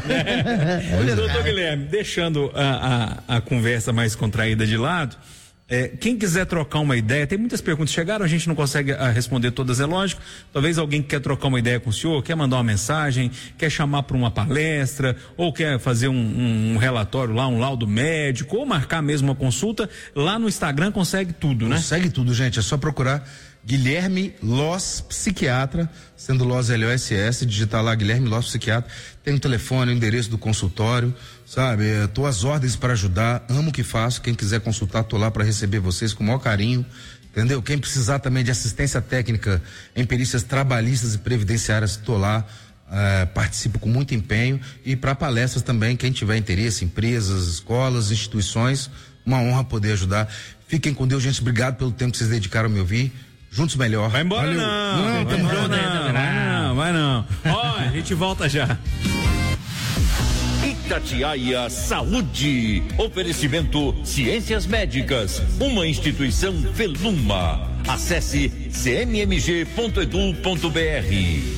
É. Doutor Guilherme, deixando a, a, a conversa mais contraída de lado, é, quem quiser trocar uma ideia, tem muitas perguntas que chegaram, a gente não consegue a, responder todas, é lógico. Talvez alguém que quer trocar uma ideia com o senhor, quer mandar uma mensagem, quer chamar para uma palestra, ou quer fazer um, um, um relatório lá, um laudo médico, ou marcar mesmo uma consulta, lá no Instagram consegue tudo, né? Consegue tudo, gente, é só procurar Guilherme Loss Psiquiatra, sendo Loss L O S S, digitar lá Guilherme Loss Psiquiatra, tem o telefone, o endereço do consultório, sabe, é, tô às ordens para ajudar, amo o que faço, quem quiser consultar, tô lá para receber vocês com o maior carinho, entendeu? Quem precisar também de assistência técnica em perícias trabalhistas e previdenciárias, tô lá, é, participo com muito empenho, e para palestras também, quem tiver interesse, empresas, escolas, instituições, uma honra poder ajudar. Fiquem com Deus, gente, obrigado pelo tempo que vocês dedicaram a me ouvir. Juntos melhor. Vai embora. Valeu. não. Não, vai embora, não, vai não, vai não. Ó, a gente volta já. Itatiaia Saúde. Oferecimento Ciências Médicas. Uma instituição Veluma. Acesse c m m g ponto edu ponto b r.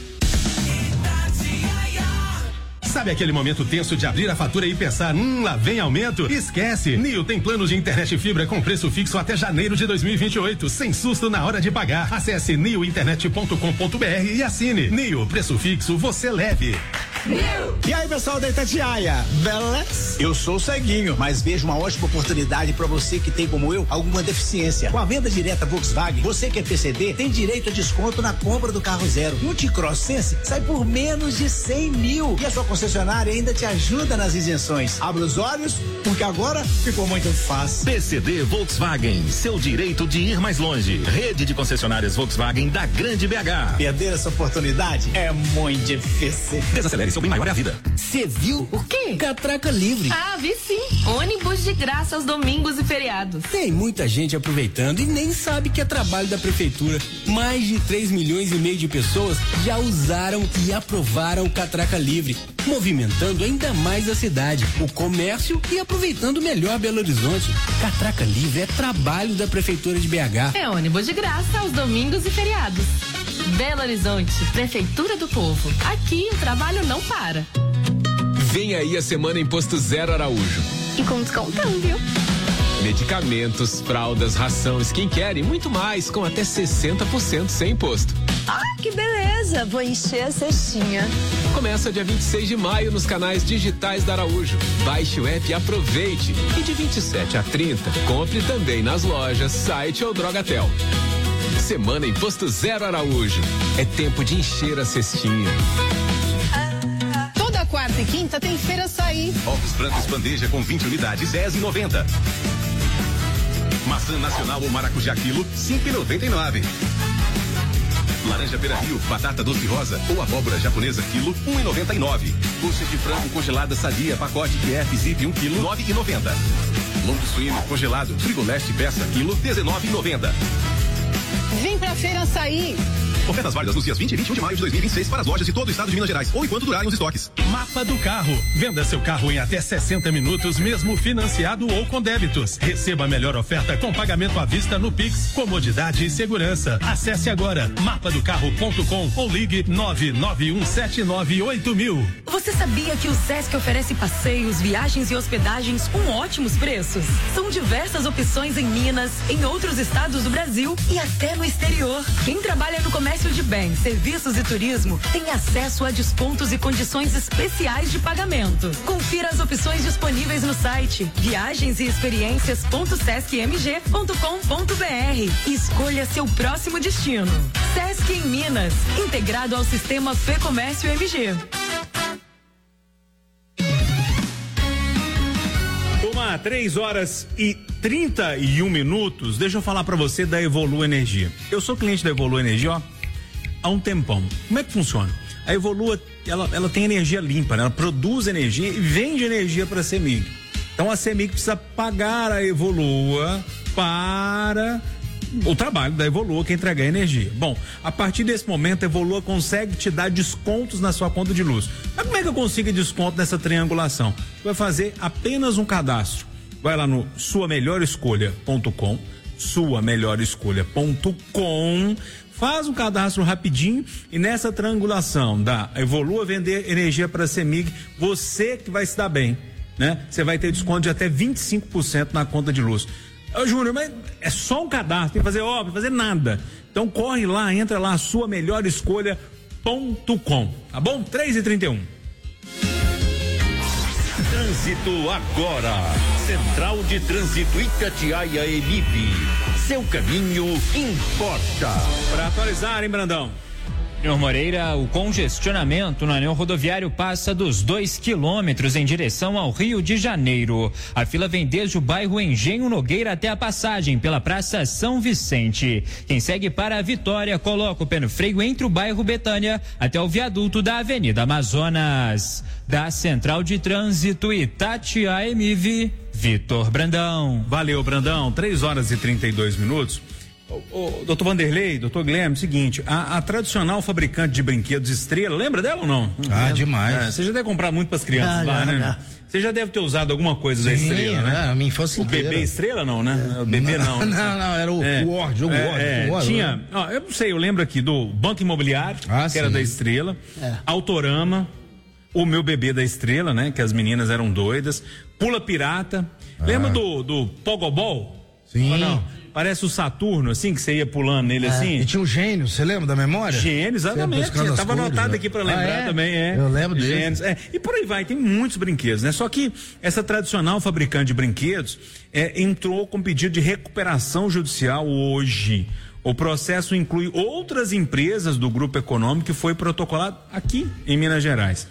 Sabe aquele momento tenso de abrir a fatura e pensar, hum, lá vem aumento? Esquece! Nio tem planos de internet fibra com preço fixo até janeiro de dois mil e vinte e oito, sem susto na hora de pagar. Acesse nio internet ponto com ponto b r e assine. Nio, preço fixo, você leve. E aí, pessoal da Itatiaia, beleza? Eu sou o ceguinho, mas vejo uma ótima oportunidade para você que tem, como eu, alguma deficiência. Com a venda direta Volkswagen, você que é P C D tem direito a desconto na compra do carro zero. E o T-Cross Sense sai por menos de cem mil. E a sua concessionária ainda te ajuda nas isenções. Abra os olhos, porque agora ficou muito fácil. P C D Volkswagen, seu direito de ir mais longe. Rede de concessionárias Volkswagen da Grande B H. Perder essa oportunidade é muito difícil. Desacelere, seu bem maior é a vida. Você viu o quê? Catraca livre. Ah, vi sim. Ônibus de graça aos domingos e feriados. Tem muita gente aproveitando e nem sabe que é trabalho da prefeitura. Mais de três milhões e meio de pessoas já usaram e aprovaram o Catraca Livre, movimentando ainda mais a cidade, o comércio e aproveitando melhor Belo Horizonte. Catraca Livre é trabalho da prefeitura de B H. É ônibus de graça aos domingos e feriados. Belo Horizonte, Prefeitura do Povo. Aqui o trabalho não para. Vem aí a semana Imposto Zero Araújo. E com descontão, viu? Medicamentos, fraldas, ração, skincare e muito mais, com até sessenta por cento sem imposto. Ah, que beleza! Vou encher a cestinha. Começa dia vinte e seis de maio nos canais digitais da Araújo. Baixe o app e aproveite. E de vinte e sete a trinta, compre também nas lojas, site ou Drogatel. Semana Imposto Zero Araújo. É tempo de encher a cestinha. Toda quarta e quinta tem Feira Açaí. Ovos brancos bandeja com vinte unidades, dez e noventa. Maçã nacional ou maracujá quilo, cinco e noventa e nove. Laranja Pera-Rio, batata doce rosa ou abóbora japonesa quilo, um e noventa e nove. Coxa de frango congelada sadia, pacote Q F Zip um quilo, nove e noventa. Lombo suíno congelado, Frigoleste peça quilo, dezenove e noventa. Vem pra Feira Açaí. Ofertas válidas nos dias vinte e vinte e um de maio de dois mil e vinte e seis para as lojas de todo o estado de Minas Gerais ou enquanto durarem os estoques. Mapa do Carro. Venda seu carro em até sessenta minutos, mesmo financiado ou com débitos. Receba a melhor oferta com pagamento à vista no Pix, comodidade e segurança. Acesse agora mapa do carro ponto com ou ligue nove nove um sete nove oito mil. Você sabia que o Sesc oferece passeios, viagens e hospedagens com ótimos preços? São diversas opções em Minas, em outros estados do Brasil e até no exterior. Quem trabalha no comércio de bens, serviços e turismo tem acesso a descontos e condições especiais de pagamento. Confira as opções disponíveis no site viagens e experiências ponto sesc m g ponto com ponto b r e escolha seu próximo destino. Sesc em Minas, integrado ao sistema Fê Comércio M G. Uma, três horas e trinta e um minutos. Deixa eu falar pra você da Evolu Energia. Eu sou cliente da Evolu Energia, ó, há um tempão. Como é que funciona? A Evolua, ela, ela tem energia limpa, né? Ela produz energia e vende energia para a CEMIG. Então a CEMIG precisa pagar a Evolua para o trabalho da Evolua, que é entregar energia. Bom, a partir desse momento a Evolua consegue te dar descontos na sua conta de luz. Mas como é que eu consigo desconto nessa triangulação? Você vai fazer apenas um cadastro. Vai lá no sua melhor escolha ponto com, sua melhor escolha ponto com, faz um cadastro rapidinho e nessa triangulação da Evolua vender energia para a CEMIG, você que vai se dar bem, né? Você vai ter desconto de até vinte e cinco por cento na conta de luz. Ô, Júnior, mas é só um cadastro, tem que fazer obra, fazer nada. Então corre lá, entra lá, sua melhor escolha ponto com, tá bom? três e trinta e um. Trânsito agora. Central de Trânsito Itatiaia Emib. Seu caminho importa. Para atualizar, hein, Brandão? Senhor Moreira, o congestionamento no anel rodoviário passa dos dois quilômetros em direção ao Rio de Janeiro. A fila vem desde o bairro Engenho Nogueira até a passagem pela Praça São Vicente. Quem segue para a Vitória coloca o pé no freio entre o bairro Betânia até o viaduto da Avenida Amazonas. Da Central de Trânsito Itatiaia Emiv, Vitor Brandão. Valeu, Brandão. três horas e trinta e dois minutos. Ô, ô, doutor Vanderlei, doutor Guilherme, seguinte, a, a tradicional fabricante de brinquedos Estrela, lembra dela ou não? Ah, demais. É, você já deve comprar muito para as crianças ah, lá, já, né? Já. Você já deve ter usado alguma coisa Sim, da Estrela, né? A minha infância O inteira. bebê Estrela não, né? O bebê não. Não, não, não era o é, Word, o é, Word. É, o Word tinha, ó, eu não sei, eu lembro aqui do Banco Imobiliário, ah, que sim. era da Estrela, é. Autorama, o Meu Bebê da Estrela, né? Que as meninas eram doidas, Pula Pirata, ah. Lembra do, do Pogobol? Sim. Ou não? parece o Saturno, assim, que você ia pulando nele, é. assim. E tinha um gênio, você lembra da memória? Gênio, exatamente. Tava anotado né? aqui para lembrar ah, é? também, é. Eu lembro dele. Gênios, é. E por aí vai, tem muitos brinquedos, né? Só que essa tradicional fabricante de brinquedos é, entrou com pedido de recuperação judicial hoje. O processo inclui outras empresas do grupo econômico que foi protocolado aqui em Minas Gerais.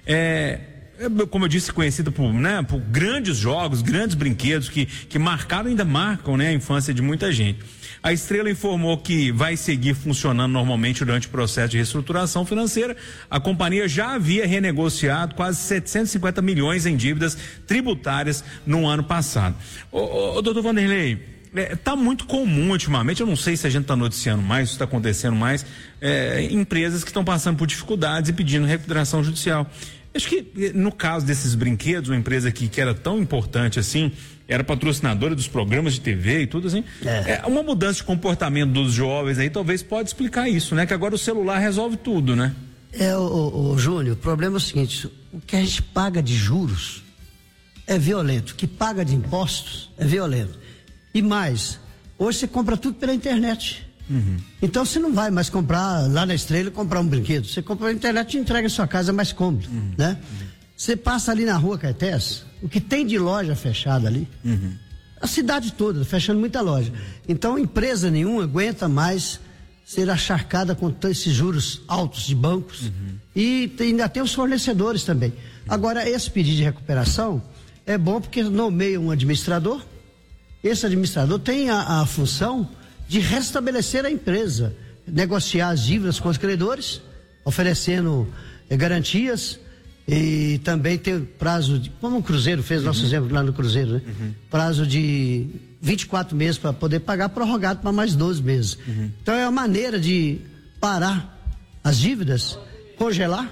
É, como eu disse, conhecido por, né, por grandes jogos, grandes brinquedos que, que marcaram, ainda marcam, né, a infância de muita gente. A Estrela informou que vai seguir funcionando normalmente durante o processo de reestruturação financeira. A companhia já havia renegociado quase setecentos e cinquenta milhões em dívidas tributárias no ano passado. Ô, ô, ô doutor Vanderlei, está é, muito comum ultimamente, eu não sei se a gente está noticiando mais, se está acontecendo mais, é, empresas que estão passando por dificuldades e pedindo recuperação judicial. Acho que no caso desses brinquedos, uma empresa que, que era tão importante assim, era patrocinadora dos programas de T V e tudo assim, é. é uma mudança de comportamento dos jovens aí talvez pode explicar isso, né? Que agora o celular resolve tudo, né? É, o, o, o Júnior, o problema é o seguinte, o que a gente paga de juros é violento, o que paga de impostos é violento. E mais, hoje você compra tudo pela internet. Uhum. Então você não vai mais comprar lá na Estrela e comprar um brinquedo. Você compra pela internet e entrega em sua casa, é mais cômodo, uhum. né? Uhum. Você passa ali na rua Caetés, o que tem de loja fechada ali, uhum. a cidade toda, fechando muita loja. Então empresa nenhuma aguenta mais ser acharcada com todos esses juros altos de bancos. Uhum. E tem, ainda tem os fornecedores também. Uhum. Agora, esse pedido de recuperação é bom porque nomeia um administrador. Esse administrador tem a, a função de restabelecer a empresa, negociar as dívidas com os credores, oferecendo eh, garantias e também ter prazo de, como o Cruzeiro fez, uhum. nosso exemplo lá no Cruzeiro, né? Uhum. Prazo de vinte e quatro meses para poder pagar, prorrogado para mais doze meses. Uhum. Então é uma maneira de parar as dívidas, congelar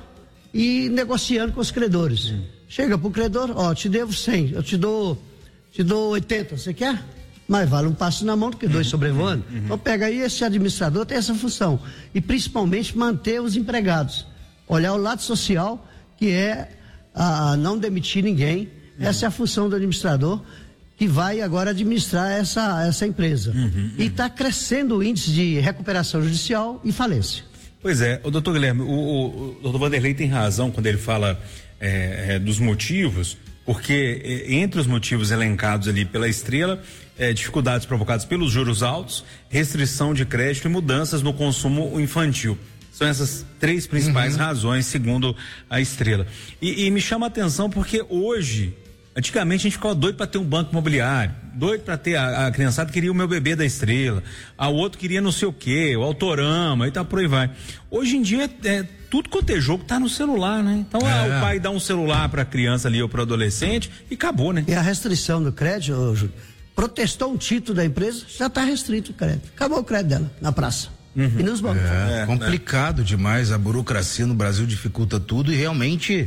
e negociando com os credores. Uhum. Chega pro credor, ó, te devo cem, eu te dou te dou oitenta, você quer? Mas vale um passo na mão do que dois sobrevoando. Uhum. Então pega aí, esse administrador tem essa função. E principalmente manter os empregados. Olhar o lado social, que é a, não demitir ninguém. Uhum. Essa é a função do administrador, que vai agora administrar essa, essa empresa. Uhum, uhum. E está crescendo o índice de recuperação judicial e falência. Pois é, o doutor Guilherme, o, o, o doutor Vanderlei tem razão quando ele fala é, é, dos motivos, porque entre os motivos elencados ali pela Estrela, é, dificuldades provocadas pelos juros altos, restrição de crédito e mudanças no consumo infantil. São essas três principais uhum. razões, segundo a Estrela. E, e me chama a atenção porque hoje, antigamente a gente ficava doido para ter um banco imobiliário, doido para ter, a, a criançada queria o meu bebê da Estrela, a outro queria não sei o quê, o Autorama e tá por aí vai. Hoje em dia é, é tudo quanto é jogo tá no celular, né? Então é. ah, o pai dá um celular para a criança ali ou para o adolescente e acabou, né? E a restrição do crédito, ô, Júlio, protestou um título da empresa, já está restrito o crédito. Acabou o crédito dela na praça. Uhum. E nos bancos. É, é complicado né? demais, a burocracia no Brasil dificulta tudo e realmente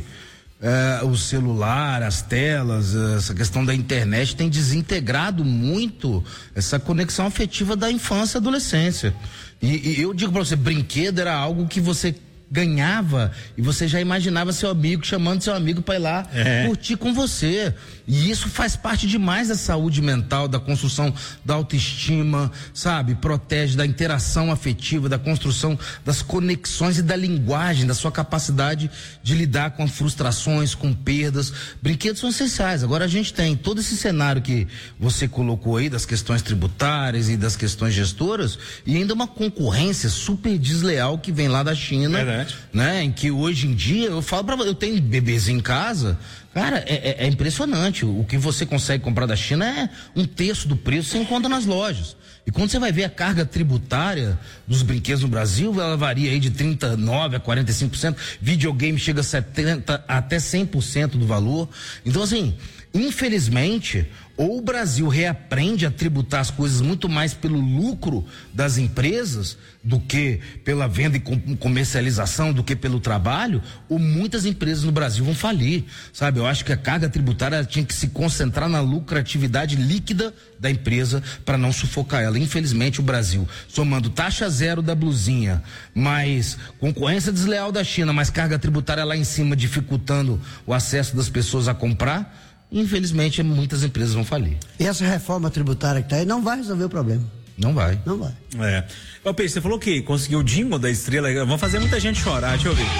é, o celular, as telas, essa questão da internet tem desintegrado muito essa conexão afetiva da infância e adolescência. E, e eu digo para você, brinquedo era algo que você ganhava e você já imaginava seu amigo chamando seu amigo para ir lá é. curtir com você. E isso faz parte demais da saúde mental, da construção da autoestima, sabe? Protege da interação afetiva, da construção das conexões e da linguagem, da sua capacidade de lidar com frustrações, com perdas. Brinquedos são essenciais. Agora a gente tem todo esse cenário que você colocou aí das questões tributárias e das questões gestoras e ainda uma concorrência super desleal que vem lá da China. Verdade. Né? Em que hoje em dia, eu falo pra você, eu tenho bebês em casa, cara, é, é, é impressionante. O que você consegue comprar da China é um terço do preço que você encontra nas lojas. E quando você vai ver a carga tributária dos brinquedos no Brasil, ela varia aí de trinta e nove a quarenta e cinco por cento. Videogame chega a setenta até cem por cento do valor. Então, assim, infelizmente, ou o Brasil reaprende a tributar as coisas muito mais pelo lucro das empresas do que pela venda e comercialização, do que pelo trabalho, ou muitas empresas no Brasil vão falir, sabe? Eu acho que a carga tributária tinha que se concentrar na lucratividade líquida da empresa para não sufocar ela. Infelizmente, o Brasil, somando taxa zero da blusinha, mais concorrência desleal da China, mais carga tributária lá em cima, dificultando o acesso das pessoas a comprar, infelizmente muitas empresas vão falir. E essa reforma tributária que está aí não vai resolver o problema. Não vai. Não vai. É. Ô, Peixe, você falou que conseguiu o jingle da estrela. Vamos fazer muita gente chorar, deixa eu ver.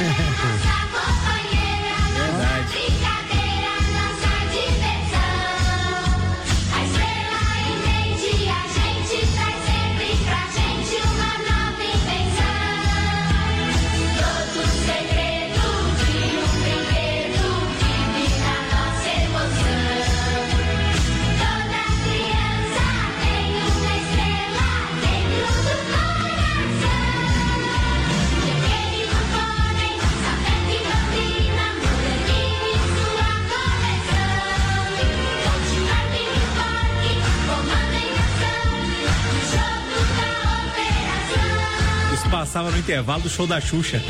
Verdade. Passava no intervalo do show da Xuxa.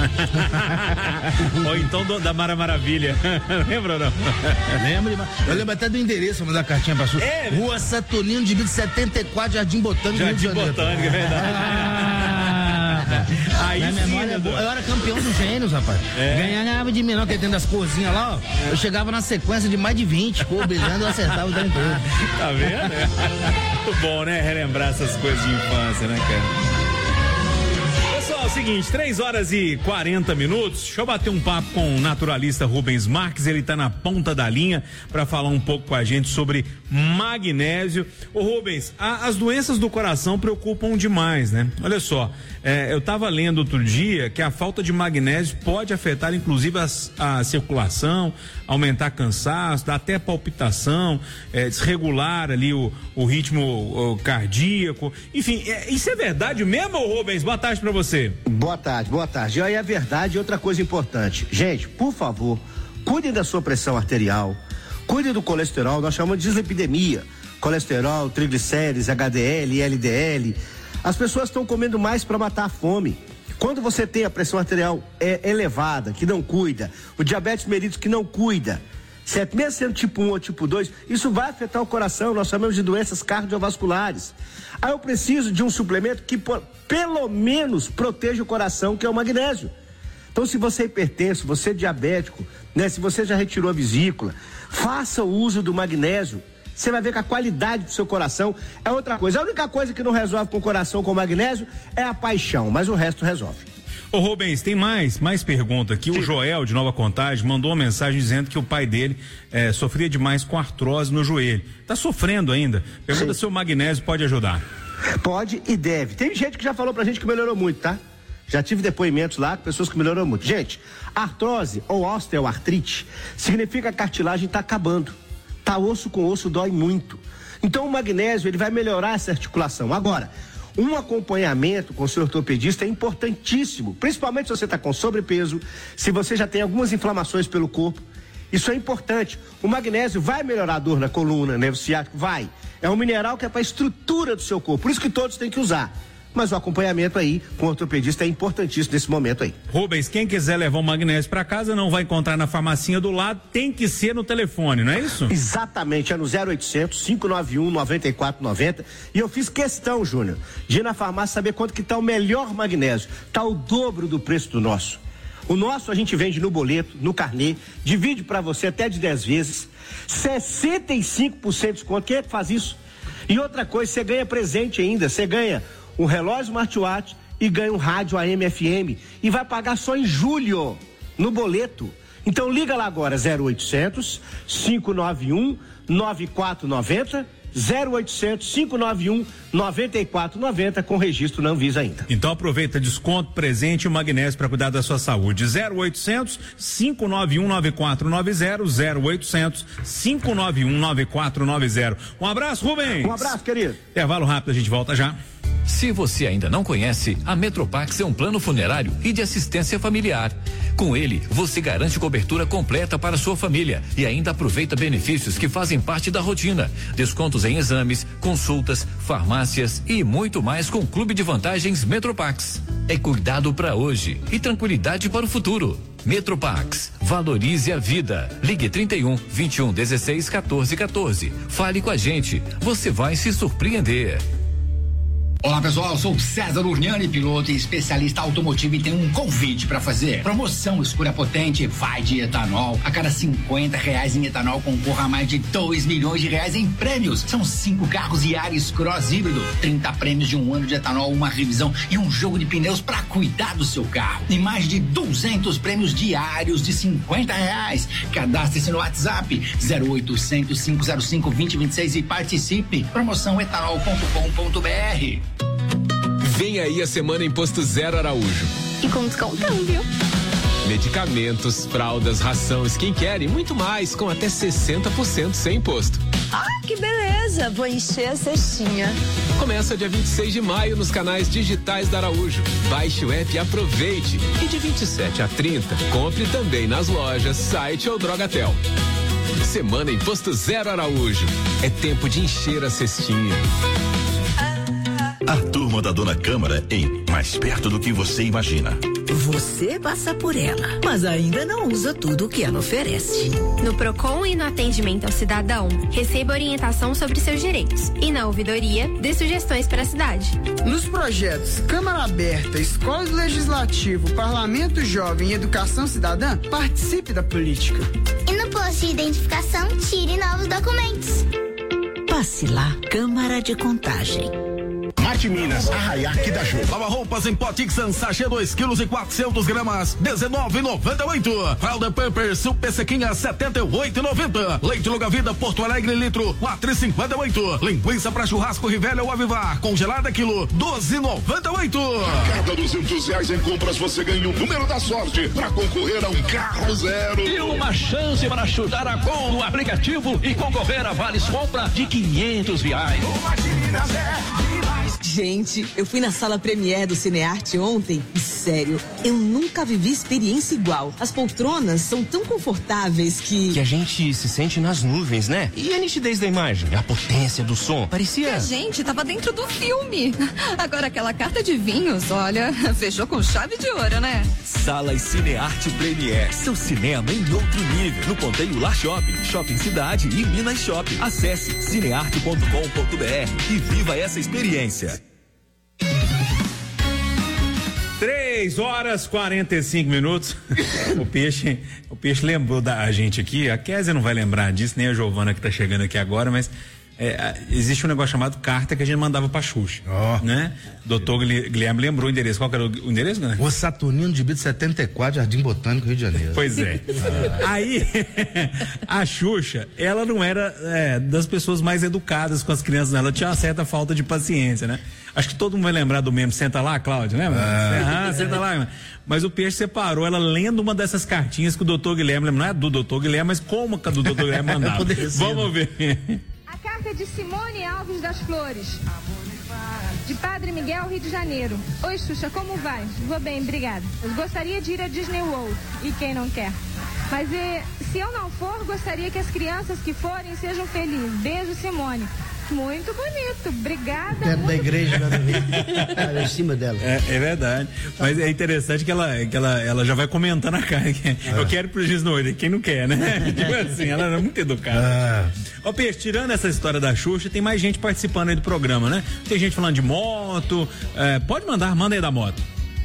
Ou então do, da Mara Maravilha. Lembra ou não? Lembro. Eu lembro até do endereço, mandar cartinha pra Xuxa. É, Rua Saturnino de Brito setenta e quatro, Jardim Botânico, Jardim Rio de Janeiro. Botânico, é verdade. Ah, aí minha sim, memória é boa. Eu era campeão dos gênios, rapaz. É. Ganhava de menor, que tem das corzinhas lá, ó. É. Eu chegava na sequência de mais de vinte, cor brilhando, eu acertava o tempo todo. Tá vendo? Muito bom, né? Relembrar essas coisas de infância, né, cara? É o seguinte, três horas e quarenta minutos. Deixa eu bater um papo com o naturalista Rubens Marques. Ele está na ponta da linha para falar um pouco com a gente sobre magnésio. Ô Rubens, a, as doenças do coração preocupam demais, né? Olha só, é, eu estava lendo outro dia que a falta de magnésio pode afetar inclusive as, a circulação, aumentar cansaço, dar até palpitação, é, desregular ali o, o ritmo o cardíaco. Enfim, é, isso é verdade mesmo, Rubens? Boa tarde para você. Boa tarde, boa tarde. E aí a verdade é outra coisa importante. Gente, por favor, cuidem da sua pressão arterial, cuidem do colesterol, nós chamamos de dislipidemia, colesterol, triglicérides, H D L, L D L. As pessoas estão comendo mais para matar a fome. Quando você tem a pressão arterial é, elevada, que não cuida, o diabetes mellitus que não cuida, certo? Mesmo sendo tipo um ou tipo dois, isso vai afetar o coração, nós chamamos de doenças cardiovasculares. Aí eu preciso de um suplemento que por, pelo menos proteja o coração, que é o magnésio. Então, se você é hipertenso, você é diabético, né? Se você já retirou a vesícula, faça o uso do magnésio. Você vai ver que a qualidade do seu coração é outra coisa. A única coisa que não resolve com o coração com o magnésio é a paixão, mas o resto resolve. Ô Rubens, tem mais, mais pergunta aqui. Sim. O Joel, de Nova Contagem, mandou uma mensagem dizendo que o pai dele é, sofria demais com artrose no joelho. Tá sofrendo ainda. Pergunta Sim. se o magnésio pode ajudar. Pode e deve. Tem gente que já falou pra gente que melhorou muito, tá? Já tive depoimentos lá com pessoas que melhoraram muito. Gente, artrose ou osteoartrite significa que a cartilagem tá acabando. Tá osso com osso, dói muito. Então o magnésio, ele vai melhorar essa articulação. Agora, um acompanhamento com o seu ortopedista é importantíssimo, principalmente se você está com sobrepeso, se você já tem algumas inflamações pelo corpo. Isso é importante. O magnésio vai melhorar a dor na coluna, nervo ciático? Vai. É um mineral que é para a estrutura do seu corpo, por isso que todos têm que usar. Mas o acompanhamento aí com o ortopedista é importantíssimo nesse momento aí. Rubens, quem quiser levar o magnésio para casa não vai encontrar na farmacinha do lado, tem que ser no telefone, não é isso? Exatamente, é no zero oitocentos, cinco nove um, nove quatro nove zero. E eu fiz questão, Júnior, de ir na farmácia saber quanto que tá o melhor magnésio. Tá o dobro do preço do nosso. O nosso a gente vende no boleto, no carnê, divide para você até de dez vezes, sessenta e cinco por cento de desconto. Quem é que faz isso? E outra coisa, você ganha presente ainda, você ganha um relógio smartwatch e ganha um rádio A M F M e vai pagar só em julho no boleto. Então liga lá agora, zero oitocentos, cinco nove um, nove quatro nove zero, zero oitocentos, cinco nove um, nove quatro nove zero, com registro na Anvisa ainda. Então aproveita desconto, presente e o magnésio para cuidar da sua saúde. zero oitocentos, cinco nove um, nove quatro nove zero, zero oitocentos, cinco nove um, nove quatro nove zero. Um abraço, Rubens. Um abraço, querido. Intervalo rápido, a gente volta já. Se você ainda não conhece, a Metropax é um plano funerário e de assistência familiar. Com ele, você garante cobertura completa para sua família e ainda aproveita benefícios que fazem parte da rotina. Descontos em exames, consultas, farmácias e muito mais com o Clube de Vantagens Metropax. É cuidado para hoje e tranquilidade para o futuro. Metropax, valorize a vida. Ligue trinta e um, vinte e um, dezesseis, quatorze, quatorze. Fale com a gente, você vai se surpreender. Olá pessoal, eu sou o César Urniani, piloto e especialista automotivo, e tenho um convite para fazer. Promoção Escura Potente vai de etanol. A cada cinquenta reais em etanol concorra a mais de dois milhões de reais em prêmios. São cinco carros Yaris Cross híbrido, trinta prêmios de um ano de etanol, uma revisão e um jogo de pneus para cuidar do seu carro. E mais de duzentos prêmios diários de cinquenta reais. Cadastre-se no WhatsApp zero oitocentos, cinco zero cinco, dois zero dois seis e participe. Promoção etanol ponto com ponto br. Vem aí a semana Imposto Zero Araújo. E com descontão, viu? Medicamentos, fraldas, ração, skincare e muito mais, com até sessenta por cento sem imposto. Ah, que beleza! Vou encher a cestinha. Começa dia vinte e seis de maio nos canais digitais da Araújo. Baixe o app e aproveite. E de vinte e sete a trinta, compre também nas lojas, site ou Drogatel. Semana Imposto Zero Araújo. É tempo de encher a cestinha. A turma da Dona Câmara em Mais Perto do que Você Imagina. Você passa por ela, mas ainda não usa tudo o que ela oferece. No Procon e no atendimento ao cidadão, receba orientação sobre seus direitos. E na ouvidoria, dê sugestões para a cidade. Nos projetos Câmara Aberta, Escola do Legislativo, Parlamento Jovem e Educação Cidadã, participe da política. E no posto de identificação, tire novos documentos. Passe lá, Câmara de Contagem. Mate Minas, Arraiaque da Ju. Lava roupas em pó Tixan, sachê dois quilos e quatrocentos gramas, dezenove e noventa e oito. Fralda Pampers, super sequinha, setenta e oito e noventa. Leite Longa Vida, Porto Alegre, litro, quatro e cinquenta e oito. Linguiça para churrasco Rivelli ou Avivar, congelada quilo, doze e noventa e oito. A cada duzentos reais em compras você ganha o número da sorte para concorrer a um carro zero. E uma chance para chutar a gol no aplicativo e concorrer a vales compra de quinhentos reais. Gente, eu fui na sala Premiere do Cinearte ontem e, sério, eu nunca vivi experiência igual. As poltronas são tão confortáveis que... Que a gente se sente nas nuvens, né? E a nitidez da imagem, a potência do som, parecia... Que a gente tava dentro do filme. Agora aquela carta de vinhos, olha, fechou com chave de ouro, né? Sala Cinearte Premiere, seu cinema em outro nível. No Ponteio Lar Shopping, Shopping Cidade e Minas Shopping. Acesse cinearte ponto com ponto br e viva essa experiência. três horas e quarenta e cinco minutos. o peixe, o peixe lembrou da gente aqui. A Kézia não vai lembrar disso, nem a Giovana que tá chegando aqui agora, mas é, existe um negócio chamado carta que a gente mandava pra Xuxa, oh. né? Doutor Guilherme lembrou o endereço. Qual que era o endereço, né? O Saturnino de Bito setenta e quatro, Jardim Botânico, Rio de Janeiro. Pois é. ah. Aí, a Xuxa, ela não era é, das pessoas mais educadas com as crianças, né? Ela tinha uma certa falta de paciência, né? Acho que todo mundo vai lembrar do meme Senta Lá, Cláudia, né? Ah, senta lá. Mas o Peixe separou ela lendo uma dessas cartinhas que o doutor Guilherme, não é do doutor Guilherme, mas como que a do doutor Guilherme mandava. Vamos ver. A carta de Simone Alves das Flores, de Padre Miguel, Rio de Janeiro. Oi, Xuxa, como vai? Vou bem, obrigada. Eu gostaria de ir a Disney World, e quem não quer? Mas e, se eu não for, gostaria que as crianças que forem sejam felizes. Beijo, Simone. Muito bonito, obrigada. Dentro da igreja, lá em cima dela. É, é verdade. Mas é interessante que ela, que ela, ela já vai comentando a cara. Que eu quero pro Disney World, quem não quer, né? Tipo assim, ela é muito educada. Ó, Peixe, tirando essa história da Xuxa, tem mais gente participando aí do programa, né? Tem gente falando de moto. É, pode mandar, manda aí da moto.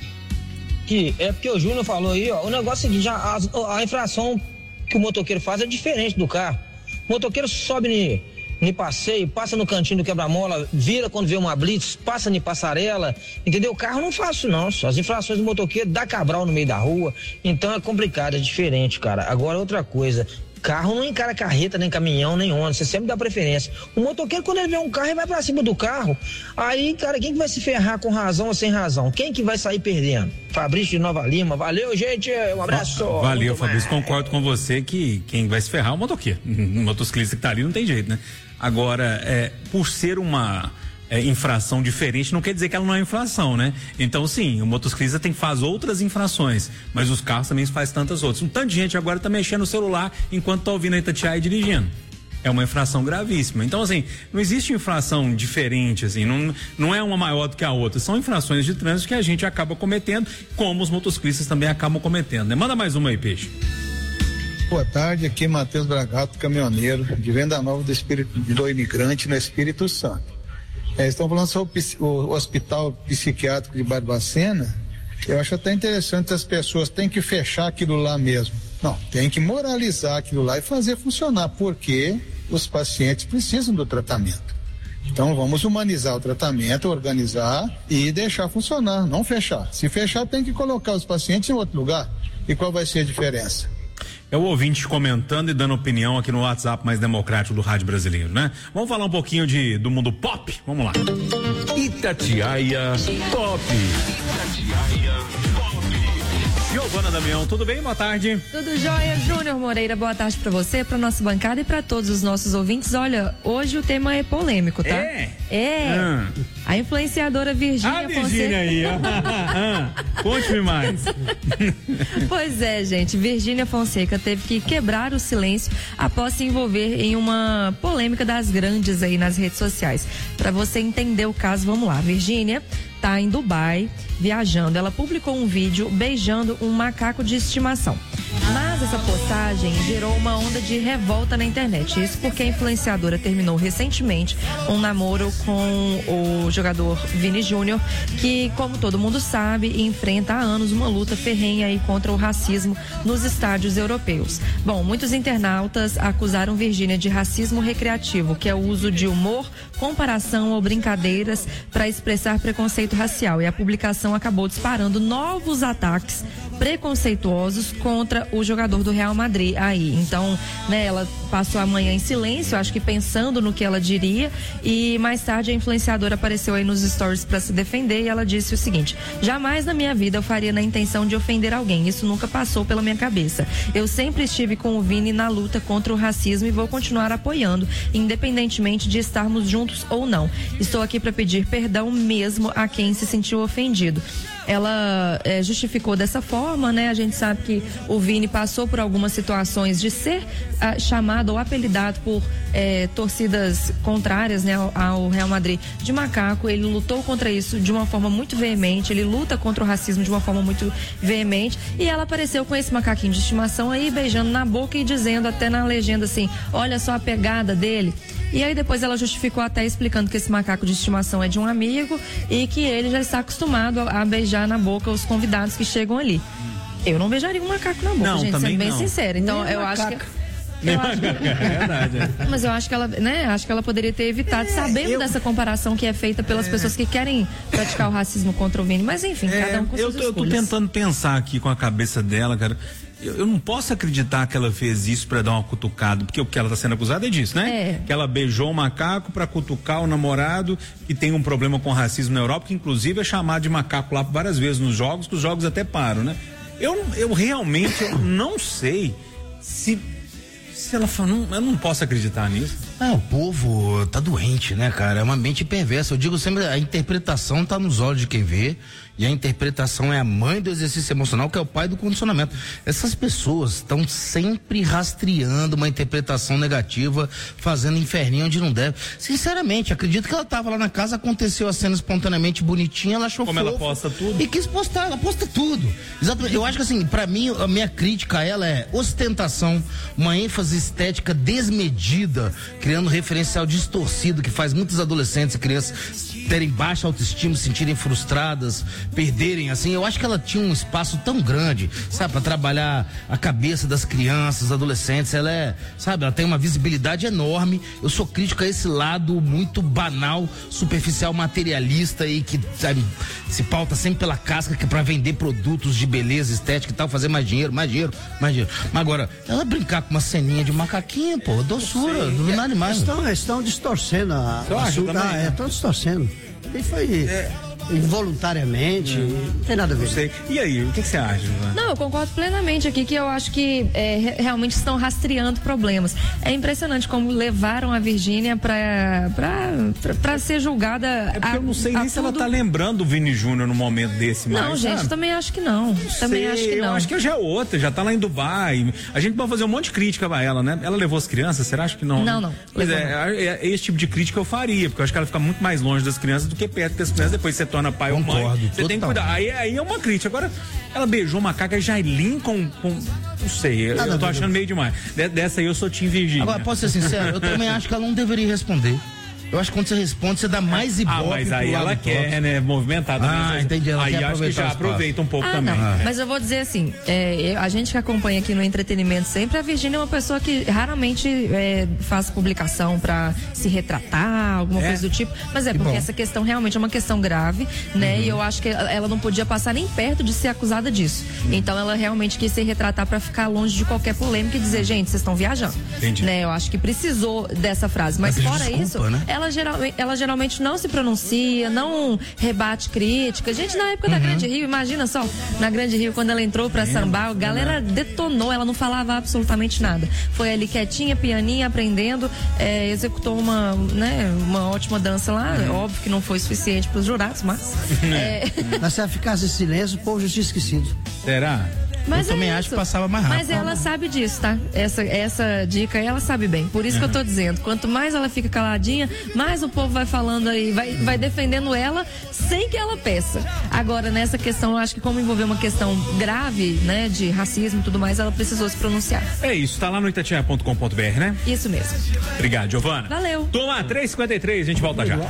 Que é porque o Júnior falou aí, ó. O negócio é o seguinte, a, a infração que o motoqueiro faz é diferente do carro. O motoqueiro sobe no passeio, passa no cantinho do quebra-mola, vira quando vê uma blitz, passa em passarela, entendeu? O carro não faz isso não, só as infrações do motoqueiro dá cabral no meio da rua, então é complicado, é diferente, cara. Agora outra coisa, carro não encara carreta, nem caminhão, nem ônibus, você sempre dá preferência. O motoqueiro, quando ele vê um carro, ele vai pra cima do carro, aí, cara, quem que vai se ferrar com razão ou sem razão? Quem que vai sair perdendo? Fabrício de Nova Lima, valeu, gente, um abraço. Valeu, Fabrício, concordo com você que quem vai se ferrar é o motoqueiro. O motociclista que tá ali não tem jeito, né? Agora, é, por ser uma é, infração diferente, não quer dizer que ela não é infração, né? Então, sim, o motociclista tem, faz outras infrações, mas os carros também faz tantas outras. Um tanto de gente agora tá mexendo no celular enquanto tá ouvindo a Itatiaia dirigindo. É uma infração gravíssima. Então, assim, não existe infração diferente, assim, não, não é uma maior do que a outra. São infrações de trânsito que a gente acaba cometendo, como os motociclistas também acabam cometendo, né? Manda mais uma aí, Peixe. Boa tarde, aqui é Matheus Bragato, caminhoneiro, de Venda Nova do, Espírito, do Imigrante no Espírito Santo. É, estão falando sobre o, o hospital psiquiátrico de Barbacena. Eu acho até interessante, as pessoas têm que fechar aquilo lá mesmo. Não, tem que moralizar aquilo lá e fazer funcionar, porque os pacientes precisam do tratamento. Então vamos humanizar o tratamento, organizar e deixar funcionar, não fechar. Se fechar, tem que colocar os pacientes em outro lugar. E qual vai ser a diferença? É o ouvinte comentando e dando opinião aqui no WhatsApp mais democrático do Rádio Brasileiro, né? Vamos falar um pouquinho de, do mundo pop? Vamos lá. Itatiaia Pop. Itatiaia Giovana Damião, tudo bem? Boa tarde. Tudo jóia, Júnior Moreira, boa tarde pra você, pra nossa bancada e pra todos os nossos ouvintes. Olha, hoje o tema é polêmico, tá? É? É. Ah. A influenciadora Virgínia Ah, Virgínia aí, ó. ah, conte-me mais. Pois é, gente, Virgínia Fonseca teve que quebrar o silêncio após se envolver em uma polêmica das grandes aí nas redes sociais. Pra você entender o caso, vamos lá. Virgínia tá em Dubai, viajando. Ela publicou um vídeo beijando um macaco de estimação. Mas essa postagem gerou uma onda de revolta na internet. Isso porque a influenciadora terminou recentemente um namoro com o jogador Vini Júnior, que, como todo mundo sabe, enfrenta há anos uma luta ferrenha aí contra o racismo nos estádios europeus. Bom, muitos internautas acusaram Virgínia de racismo recreativo, que é o uso de humor, comparação ou brincadeiras para expressar preconceito racial. E a publicação acabou disparando novos ataques preconceituosos contra o jogador do Real Madrid aí. Então, né, ela passou a manhã em silêncio, acho que pensando no que ela diria, e mais tarde a influenciadora apareceu aí nos stories para se defender e ela disse o seguinte: jamais na minha vida eu faria na intenção de ofender alguém, isso nunca passou pela minha cabeça. Eu sempre estive com o Vini na luta contra o racismo e vou continuar apoiando, independentemente de estarmos juntos ou não. Estou aqui para pedir perdão mesmo a quem se sentiu ofendido. Ela é, justificou dessa forma, né? A gente sabe que o Vini passou por algumas situações de ser ah, chamado ou apelidado por é, torcidas contrárias, né, ao, ao Real Madrid de macaco. Ele lutou contra isso de uma forma muito veemente, ele luta contra o racismo de uma forma muito veemente, e ela apareceu com esse macaquinho de estimação aí, beijando na boca e dizendo até na legenda assim: olha só a pegada dele. E aí depois ela justificou até explicando que esse macaco de estimação é de um amigo e que ele já está acostumado a, a beijar na boca os convidados que chegam ali. Eu não beijaria um macaco na boca, não, gente, sendo bem não. sincera. Então Nem eu acho que... Nem macaco, é verdade. É. Mas eu acho que ela, né, acho que ela poderia ter evitado, é, sabendo eu... dessa comparação que é feita pelas é... pessoas que querem praticar o racismo contra o Vini. Mas enfim, é, cada um com eu suas tô, escolhas. Eu tô tentando pensar aqui com a cabeça dela, cara. Eu, eu não posso acreditar que ela fez isso pra dar uma cutucada, porque o que ela tá sendo acusada é disso, né? É. Que ela beijou o macaco pra cutucar o namorado que tem um problema com racismo na Europa, que inclusive é chamado de macaco lá várias vezes nos jogos, que os jogos até param, né? Eu, eu realmente eu não sei se se ela fala, não, eu não posso acreditar nisso. Ah, o povo tá doente, né, cara? É uma mente perversa. Eu digo sempre, a interpretação tá nos olhos de quem vê, e a interpretação é a mãe do exercício emocional, que é o pai do condicionamento. Essas pessoas estão sempre rastreando uma interpretação negativa, fazendo inferninho onde não deve. Sinceramente, acredito que ela tava lá na casa, aconteceu a cena espontaneamente bonitinha, ela achou como fofo, ela posta tudo e quis postar, ela posta tudo. Exatamente. Eu acho que assim, pra mim, a minha crítica a ela é ostentação, uma ênfase estética desmedida, criando referencial distorcido que faz muitos adolescentes e crianças terem baixa autoestima, se sentirem frustradas, perderem, assim. Eu acho que ela tinha um espaço tão grande, sabe, para trabalhar a cabeça das crianças, adolescentes. Ela é, sabe, ela tem uma visibilidade enorme. Eu sou crítico a esse lado muito banal, superficial, materialista e que, sabe, se pauta sempre pela casca, que é pra vender produtos de beleza, estética e tal, fazer mais dinheiro, mais dinheiro, mais dinheiro. Mas agora, ela brincar com uma ceninha de macaquinho, pô, doçura, não é nada demais. Estão, estão distorcendo a, a sua, ah, é, estão distorcendo. E foi é. involuntariamente, é. não tem nada a ver. Sei. E aí, o que, que você acha, Ivan? Não, eu concordo plenamente aqui, que eu acho que é, re, realmente estão rastreando problemas. É impressionante como levaram a Virgínia pra, pra, pra, pra ser julgada. É porque a, eu não sei nem tudo... se ela tá lembrando o Vini Júnior no momento desse mais. Não, gente, sabe? também acho que não. não também sei, acho que não. Eu acho que já é outra, já tá lá em Dubai. A gente pode fazer um monte de crítica pra ela, né? Ela levou as crianças, será? Acho que não. Não, não. Pois é, é, é, esse tipo de crítica eu faria, porque eu acho que ela fica muito mais longe das crianças do que perto das crianças. Depois você torna pai Concordo, ou mãe, você total. tem que cuidar. Aí, aí é uma crítica. Agora, ela beijou uma macaca Jailin com, com. Não sei, eu, eu tô achando meio demais. De, dessa aí eu sou Tim Virgínia. Agora, posso ser sincero, eu também acho que ela não deveria responder. Eu acho que quando você responde, você dá mais ibope. Ah, mas aí pro lado ela top. quer, né? Movimentada. Ah, entendi. Ela aí quer acho que já aproveita um pouco ah, também. Não. Mas eu vou dizer assim, é, a gente que acompanha aqui no entretenimento sempre, a Virgínia é uma pessoa que raramente é, faz publicação pra se retratar, alguma é? coisa do tipo. Mas é que porque bom. essa questão realmente é uma questão grave, né? Uhum. E eu acho que ela não podia passar nem perto de ser acusada disso. Uhum. Então ela realmente quis se retratar pra ficar longe de qualquer polêmica e dizer, gente, vocês estão viajando. Entendi. Né? Eu acho que precisou dessa frase. Mas, mas fora desculpa, isso, né? ela, geral, ela geralmente não se pronuncia, não rebate críticas. Gente, na época uhum. da Grande Rio, imagina só, na Grande Rio, quando ela entrou pra sambar, a galera detonou, ela não falava absolutamente nada. Foi ali quietinha, pianinha, aprendendo, é, executou uma, né, uma ótima dança lá. Uhum. Óbvio que não foi suficiente pros jurados, mas... é... Mas se ela ficasse em silêncio, o povo já tinha esquecido. Será? Mas eu também é acho que passava mais rápido. Mas ela sabe disso, tá? Essa, essa dica aí ela sabe bem. Por isso uhum. que eu tô dizendo. Quanto mais ela fica caladinha, mais o povo vai falando aí, vai, vai defendendo ela sem que ela peça. Agora, nessa questão, eu acho que como envolveu uma questão grave, né, de racismo e tudo mais, ela precisou se pronunciar. É isso, tá lá no itatiaia ponto com ponto b r, né? Isso mesmo. Obrigado, Giovana. Valeu. Toma, três e cinquenta e três, a gente volta já.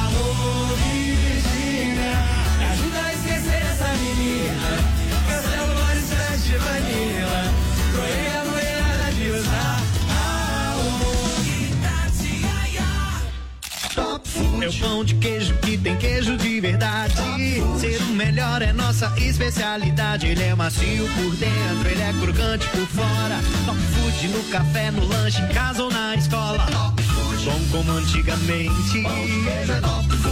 É o pão de queijo que tem queijo de verdade. Ser o melhor é nossa especialidade. Ele é macio por dentro, ele é crocante por fora. Top Food no café, no lanche, em casa ou na escola. Bom como antigamente.